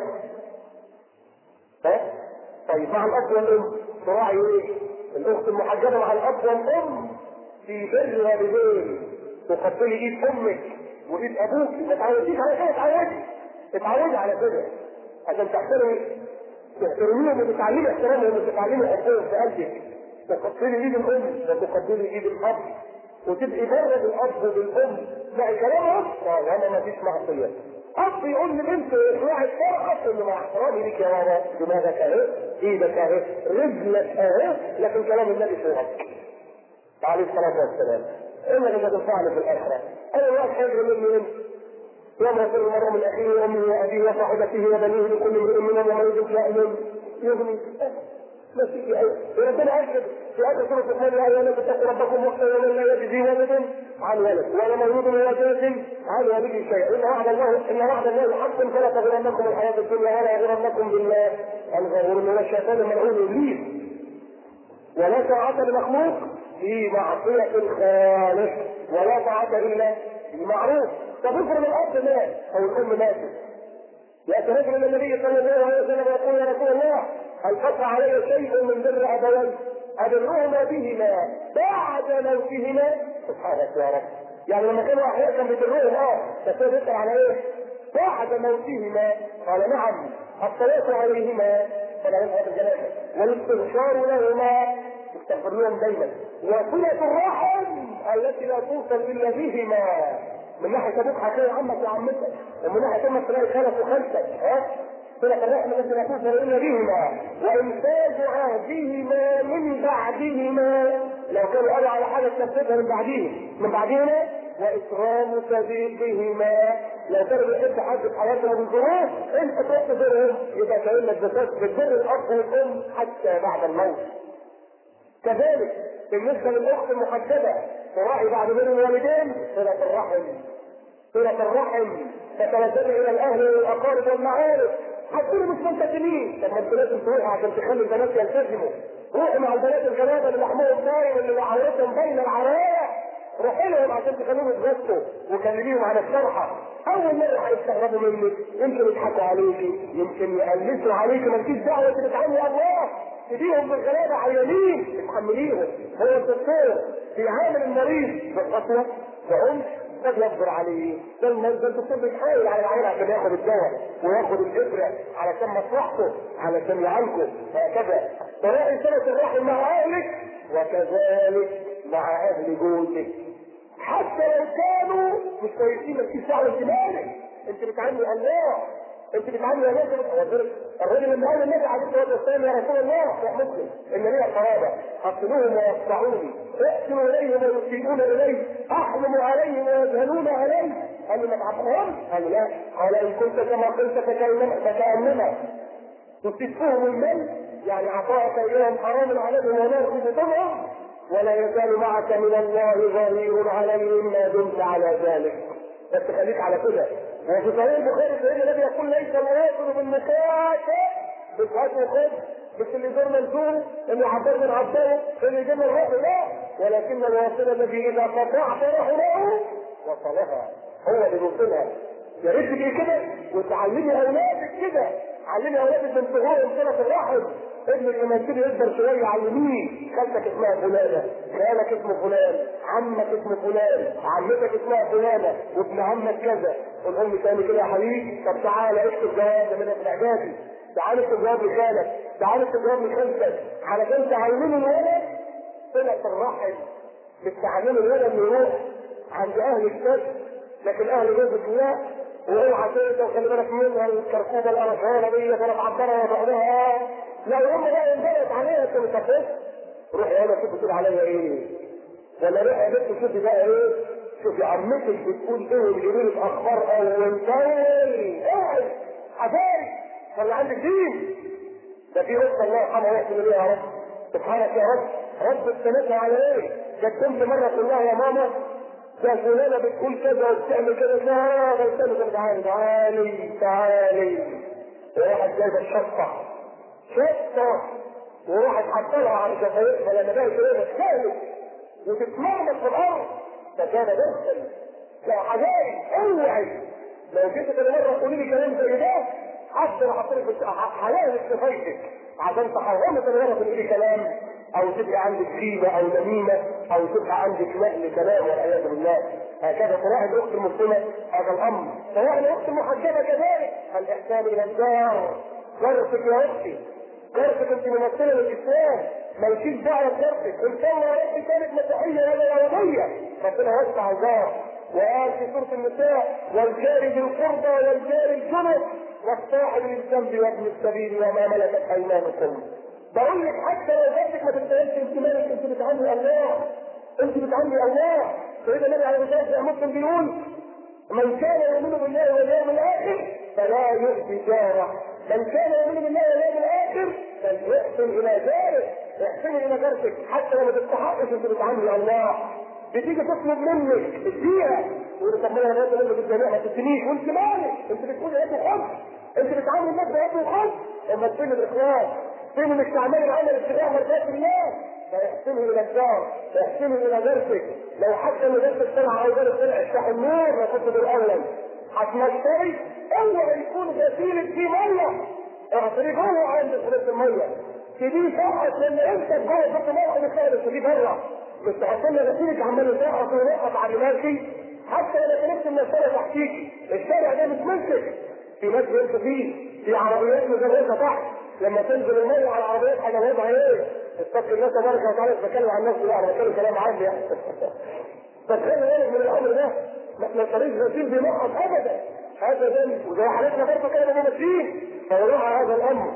A: ها؟ طيب مع الاب والام تراعي ايه؟ الاخت المحجبه مع الاب والام في بر والدين تقبلي ايد امك وايد ابوك. ما تعوديش على كده اتعودي اتعودي على كده عشان تحترمي تحترميهم وتتعلمي احترامهم وتتعلمي حبهم في قلبك. تقبلي ايد الام وتقبلي ايد الاب وتبقي بره بالاب وبالام. لا كلامهم وانا ما فيش معصيه. اب يقول لبنته اطلعي الفرقه تقول له مع احترامي ليك يا بابا دماغك اهي ايدك اهي رجلك اهي لكن كلام النبي فوقك عليه الصلاه والسلام انك اللي تنفعني في الاخره. انا واحد حاجه مني انت يوم يفر المرء من اخيه وامه وابيه وصاحبته وبنيه لكل امرئ منهم وما يجد يأمن يغني. ما في ربنا اكد في اخر سوره الرحمن يا ايها الناس اتقوا ربكم واخشوا يوما لا يجزي ولد عن ولد ولا مولود هو جاز عن والده شيئا ان وعد الله ان وعد الله حق فلا تغرنكم الحياه الدنيا ولا يغرنكم بالله الغرور من الشيطان الملعون ابليس. ولا طاعه لمخلوق في معصيه الخالق ولا طاعه الا بالمعروف. طب افرض الاب مات او الام ماتت ياتي رجل الى النبي صلى الله عليه وسلم ويقول يا رسول الله هل قطع علي شيء من بر ابوي ابرهما بهما بعد موتهما؟ سبحانك يا رب. يعني لما كانوا احياء كان بيبرهم اه بس هو بيسال على ايه؟ بعد موتهما. قال نعم، الصلاه عليهما فلا يذهب الجنازه والاستغفار لهما، استغفر لهم دايما، وصله الرحم التي لا توصل الا بهما. من ناحيه ابوك هتلاقي عمك وعمتك، ومن ناحيه امك تلاقي خالك وخالتك، ها؟ صلة الرحم التي لا توصل الا بهما، وانتاج عهدهما من بعدهما، لو كانوا قالوا على حاجه تنفذها من بعدهم من بعدهما، واكرام صديقهما، لو كانوا بيحبوا حد في حياتهم بالظروف انت تروح تزورهم، يبقى كانك بتبر الاب والام حتى بعد الموت. كذلك بالنسبه للاخت المحجبه تراعي بعد بين الوالدين صله الرحم، صله الرحم تتوجه الى الاهل والاقارب والمعارف. هتكونوا مش منتسبين، طب ما انتوا لازم تروحوا عشان تخلي البنات يلتزموا، روحوا مع البنات الجنابه اللي لحمهم باين اللي عورتهم بين العرايا، روحي لهم عشان تخليهم يتغطوا وكلميهم على الشرحه. اول مره هيستغربوا منك، يمكن يضحكوا عليكي، يمكن يقلسوا عليكي، مالكيش دعوه انت بتعاملي الله، تديهم بالغلابه عيانين تحمليهم. هو الدكتور بيعامل المريض بالقسوه بعنف قد يصبر عليه، ده الدكتور بيحاول على العين عشان ياخد الدواء وياخد الابره علشان مصلحته علشان يعالجه، هكذا. تراعي صله الرحم مع اهلك وكذلك مع اهل جوزك، حتى لو كانوا مش كويسين مالكيش دعوه انت مالك، انت بتعاملي الله، انت بتعاملي الله. الرجل اللي قال النبي عليه الصلاه والسلام يا رسول الله يا مسلم ان لي قرابه اقتلوهم ويقطعوني، اقتلوا اليهم ويسيئون الي، احلم عليهم ويذهلون علي. قال لي ما تعرفهم؟ قال لا. قال ان كنت كما قلت فكانما فكانما تسفهم المال، يعني عطاءك اليهم حرام عليهم ونار في بطونهم، ولا يزال معك من الله ظهير عليهم ما دمت على ذلك. بس خليك على كده. وفي صحيح البخاري سيدنا النبي يقول ليس الواصل بالمكاشف بالهات وخذ، مش اللي يزورنا نزوره، اللي عبرنا نعبره، اللي يجينا الروح لا، ولكن الواصل الذي اذا قطعت رحمه وصلها، هو اللي بيوصلها. يا ريت تجي كده وتعلمي اولادك كده، علمي اولادك من صغرهم صله الرحم. ابنك لما يبتدي يكبر شويه علميه، خالتك اسمها فلانه، خالك اسمه فلان، عمك اسمه فلان، عمتك اسمها فلانه، وابن عمك كذا. والام تاني كده يا حبيبي، طب تعالى اكتب جواب ده من الاعدادي، تعالى اكتب جواب لخالك، تعالى اكتب جواب لخالتك، علشان تعلمي الولد صله الرحم. مش تعلمي الولد انه يروح عند اهل الشر، لكن اهل جوزك لا، واوعى تنسى وخلي بالك منها الكركوبه القرفانه دي ولا تعبرها بعضها. لو هم بقى انبلت عليها انت مش هتخش، روحي انا شوفي تقول عليا ايه، ولا روحي يا بنت شوفي بقى ايه، شوفي عمتك بتقول ايه وتجيبي لك اخبار اول باول، اوعي حذاري، خلي عندك دين. ده في رزق الله يرحمها ويحسن اليها يا رب، سبحانك يا رب. رب استنتها على ايه؟ كنت مره تقول لها يا ماما ده فلانه بتقول كذا وبتعمل كذا، لا بستنى تعالي تعالي تعالي، وراحت جايبه الشطه شطه وراحت حطلها على شفايفها لما بقت كده تتكلم وتتمرمط في الارض، ده كان بيحصل. لا حبايبي اوعي لو جيت كده مره تقولي لي كلام زي ده حتى لو حطيت حلال شفايفك عشان تحرمي كده مره تقولي لي كلام، او تبقى عندك غيبه او نميمه، او تبقى عندك نقل كلام والعياذ بالله. هكذا تراعي الاخت المسلمه هذا الامر. تراعي الاخت المحجبه كذلك الاحسان الى الدار. جرسك يا اختي، جرسك انت ممثله للاسلام، مالكيش دعوه بجرسك، ان شاء الله يا اختي كانت مسيحيه ولا يهوديه ربنا يوسع الدار. وقال في سوره النساء والجار ذي القربى والجار الجنب والصاحب للذنب وابن السبيل وما ملكت ايمانكم. بقول لك حتى لو جاتك ما تستاهلش انت مالك، انت بتعاملي الله، انت بتعاملي الله. سيدنا النبي عليه الصلاه والسلام مسلم بيقول من كان يؤمن بالله واليوم الاخر فلا يؤذي جاره، من كان يؤمن بالله واليوم الاخر فليحسن الى جاره. احسني الى جارتك حتى لو ما تستحقش انت بتعاملي الله. بتيجي تطلب منك اديها تقول طب ما انا هاخد منك الجميع ما تدينيش، وانت مالك؟ انت بتقولي هات وخد، انت بتعامل الناس بهات وخد. اما فين الاخلاص؟ فين انك تعملي العمل ابتغاء مرضات الله؟ فيحسنه الى الدار، فيحسنه الى درسك. لو حتى من درس السلعه او درس السلعه افتح النور ما كنت بالاول هتمشي، اوعى يكون غسيلك فيه ميه، اعطيه جوه عند خلص الميه، تديه فقط لان انت جوه خط الميه بتخلص تديه بره، مش تحط لنا نتيجه عمال يسقط ويوقف على ماشي حتى لو كنت من الشارع تحتيك، الشارع ده مش ملكك، في ناس بيمشوا فيه، في عربيات مزودة تحت، لما تنزل الميه على العربيات حاجه وضعها ايه؟ اتقي الله تبارك وتعالى. مش بتكلم عن نفسي بقى، انا بتكلم كلام عام يعني. فتخلي بالك من الامر ده، ما طريق غسيل بينقص ابدا ابدا، وزي حالتنا برضه كده بنبقى ماشيين فيروح هذا الامر.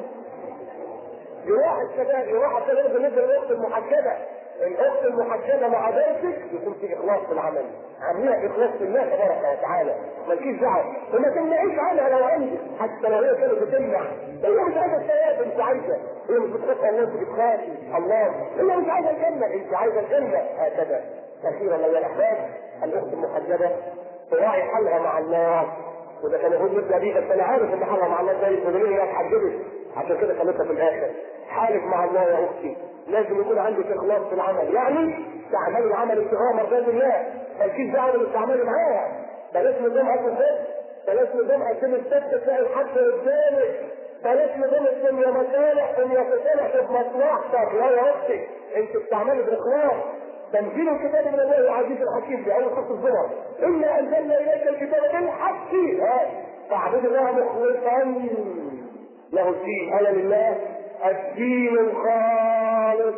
A: يروح الشباب يروح الشباب بالنسبه للاخت المحجبه، الاخت المحجبه مع درسك يكون في اخلاص في العمل، عامليها اخلاص لله تبارك وتعالى، مالكيش دعوه وما تمنعيش عنها لو عندك، حتى لو هي كانت بتمنع، هي مش عايزه الثواب انت عايزه، هي مش بتخاف الله انت بتخافي الله، هي مش عايزه الجنه انت عايزه الجنه، هكذا. اخيرا ايها الاحباب، الاخت المحجبه تراعي حالها مع الله، وده كان يقول مثل دي، بس انا عارف ان حالها مع الله زي الفلانيه هي اتحجبت عشان كده خليتها في الاخر. حالك مع الله يا اختي لازم يكون عندك اخلاص في العمل، يعني تعملي العمل ابتغاء مرضات الله، مالكيش دعوه باللي بتعملي معاها، بلاش نظام الصف، بلاش نظام قدام الست تلاقي الحد قدامك، بلاش نظام الدنيا مصالح الدنيا تصالح في مصلحتك، لا يا اختي انت بتعملي باخلاص. تنزيل الكتاب من الله العزيز الحكيم في اول سوره الزمر، انا انزلنا اليك الكتاب بالحق فاعبد الله مخلصا له الدين، الا لله الدين الخالص،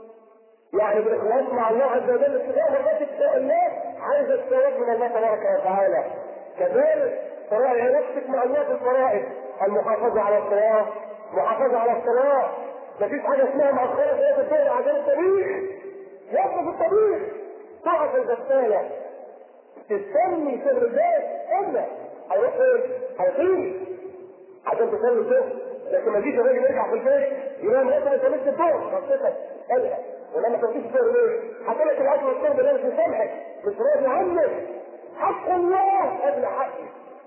A: يعني بالاخلاص مع الله عز وجل ابتداء مرضات الله، عايز الثواب من الله تبارك وتعالى. كذلك تراعي نفسك مع الله في الفرائض، المحافظه على الصلاه، محافظه على الصلاه، مفيش حاجه اسمها مؤخره في الدور عشان الطريق، وقف الطريق، تقف الغساله تستني في الرجال الا هيروح ايه؟ هيطير عشان تصلي الظهر، لكن ما تجيش الراجل يرجع في البيت ينام مثلا انت لسه الظهر خطتك قلقه، ولما تجيش الظهر ليه؟ حتى لك الاكل والشرب ده مش مسامحك، مش راضي عنك، حق الله قبل حقي،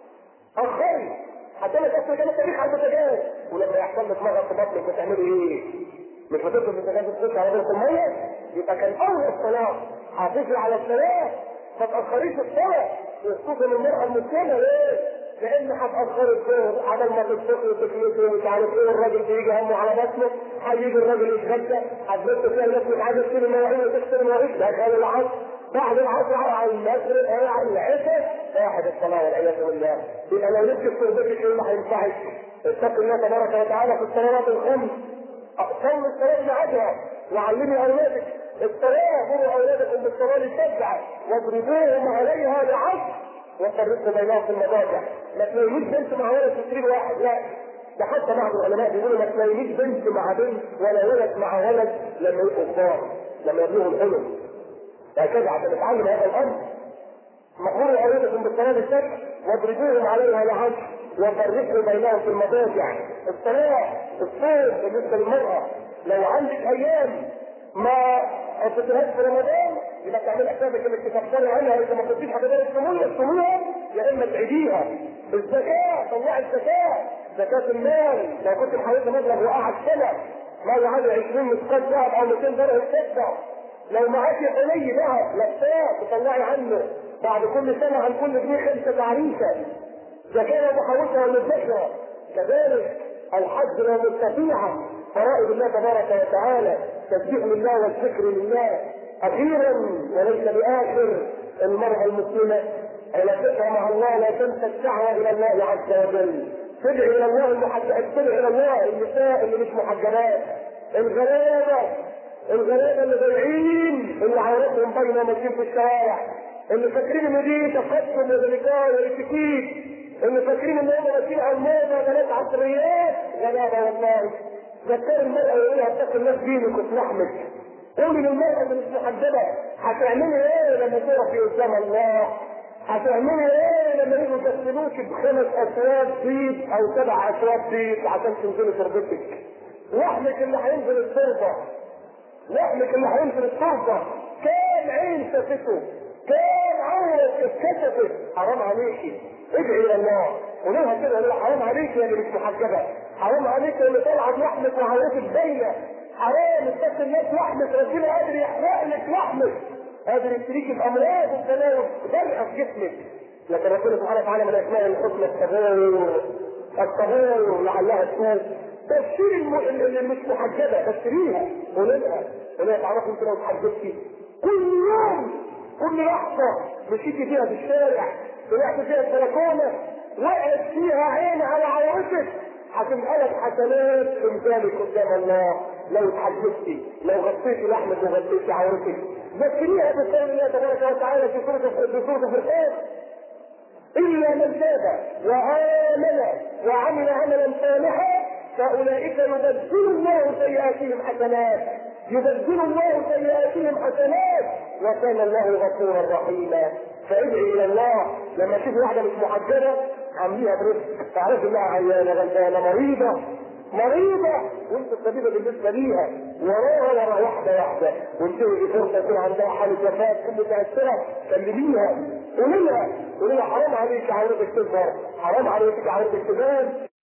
A: اخري حتى لك اصل كان التاريخ على البوتاجاز، ولما يحصل لك مرض في بطنك بتعملي ايه؟ مش هتفضل البوتاجاز تخش على بيت الميه؟ يبقى كان اول الصلاه حافظي على الصلاه، ما تاخريش الصلاه، وخصوصا المراه المسلمه ليه؟ لان هتاخر الظهر على ما تتفقي وتكلفي ومش عارف ايه، الراجل بيجي همه على بطنه، هيجي الراجل يتغدى، هتبص فيها الناس مش عايزه تشيل المواعين وتغسل المواعين، ده كان العصر، بعد العصر على المغرب او على العشاء واحد الصلاه والعياذ بالله. يبقى لو نفسك تربطك ايه اللي هينفعك؟ اتقي الله تبارك وتعالى في الصلوات الخمس، صلي الصلاه بميعادها، وعلمي اولادك الصلاه، مروا اولادكم بالصلاه السبعه واضربوهم عليها لعشر وفرقوا بينهم في المضاجع. ما تلاقيش بنت مع ولد في سرير واحد، لا، ده حتى بعض العلماء بيقولوا ما تلاقيش بنت مع بنت ولا ولد مع ولد لما يبقوا كبار، لما يبلغوا الحلم، هكذا عشان نتعلم هذا الامر. مروا اولادكم بالصلاه السبع واضربوهم عليها لعشر وفرقوا بينهم في المضاجع. الصلاه الصوم بالنسبه للمراه، لو عندك ايام ما قضيتهاش في رمضان يبقى تعمل حسابك انك تفكري عنها، اذا ما كنتيش هتقدري تصوميها تصوميها يا اما تعيديها. الزكاه، طلعي الزكاه، زكاه المال، لو كنت محوشه مبلغ وقعد سنه ما يعادل عشرين مثقال ذهب او مئتين درهم تدفع، لو معاكي حلي ذهب لفاه تطلعي عنه بعد كل سنه عن كل جنيه خمسه تعريفه، زكاه محوشه ومدخره. كذلك الحج لو مستطيعه، فرائض الله تبارك وتعالى، تسبيح لله والذكر لله. اخيرا وليس باخر، المرأة المسلمة علاقتها مع الله لا تنسى الدعوة الى الله عز وجل، تدعي الى الله المحجبات، تدعي الى الله النساء اللي مش محجبات، الغلابة الغلابة اللي ضايعين، اللي عورتهم باينة ماشيين في الشوارع، اللي فاكرين ان دي تقدم وذلكاء واتيكيت، اللي فاكرين ان هم ماشيين على الموضة بنات عصريات، غلابة والله. ذكر المرأة يقول لها اتقي الله في دينك وفي لحمك. قولي للمرأة اللي مش محجبة هتعملي ايه لما تقفي قدام الله؟ هتعملي ايه لما يجوا يكسلوك بخمس اسواد بيض او سبع اسواد بيض عشان تنزلي تربتك؟ لحمك اللي هينزل التربة، لحمك اللي هينزل التربة، كام عين شافته، كام عورة اتكشفت، حرام عليكي. ادعي الى الله قولها كده، لا حرام عليكي يا اللي مش محجبة، حرام عليك اللي طالعه بلحمك وعورتك باينه، حرام اتقي الناس لحمك، ربنا قادر يحرق لك لحمك، قادر يبتليك بامراض وبلاوي ضرقه في جسمك. لكن ربنا سبحانه وتعالى من اسماء الحسنى الصبور، الطهور لعلها تتوب. بشري الم... اللي مش محجبه، بشريها، قولي لها قولي لها تعرفي انت لو اتحجبتي كل يوم كل لحظه مشيتي فيها في الشارع طلعت فيها البلكونه وقعت فيها عين على عورتك هتبقى لك حسنات في ذلك قدام الله. لو اتحجبتي، لو غطيتي لحمك وغطيتي عورتك، ذكريها بقول الله تبارك وتعالى في سوره في سوره الفرقان: الا من تاب وامن وعمل عملا صالحا فاولئك يبدل الله سيئاتهم حسنات، يبدل الله سيئاتهم حسنات وكان الله غفورا رحيما. فادعي الى الله لما تشوف واحده مش محجبه عامليها برزق، تعرف انها عيانه غلبانه مريضه مريضه وانت الطبيبه بالنسبه ليها، وراها ورا واحده واحده، وانت في فرصه يكون عندها حاله وفاه تكون متاثره، كلميها قولي لها قولي لها حرام عليك عورتك تظهر، حرام عليك عورتك تبان.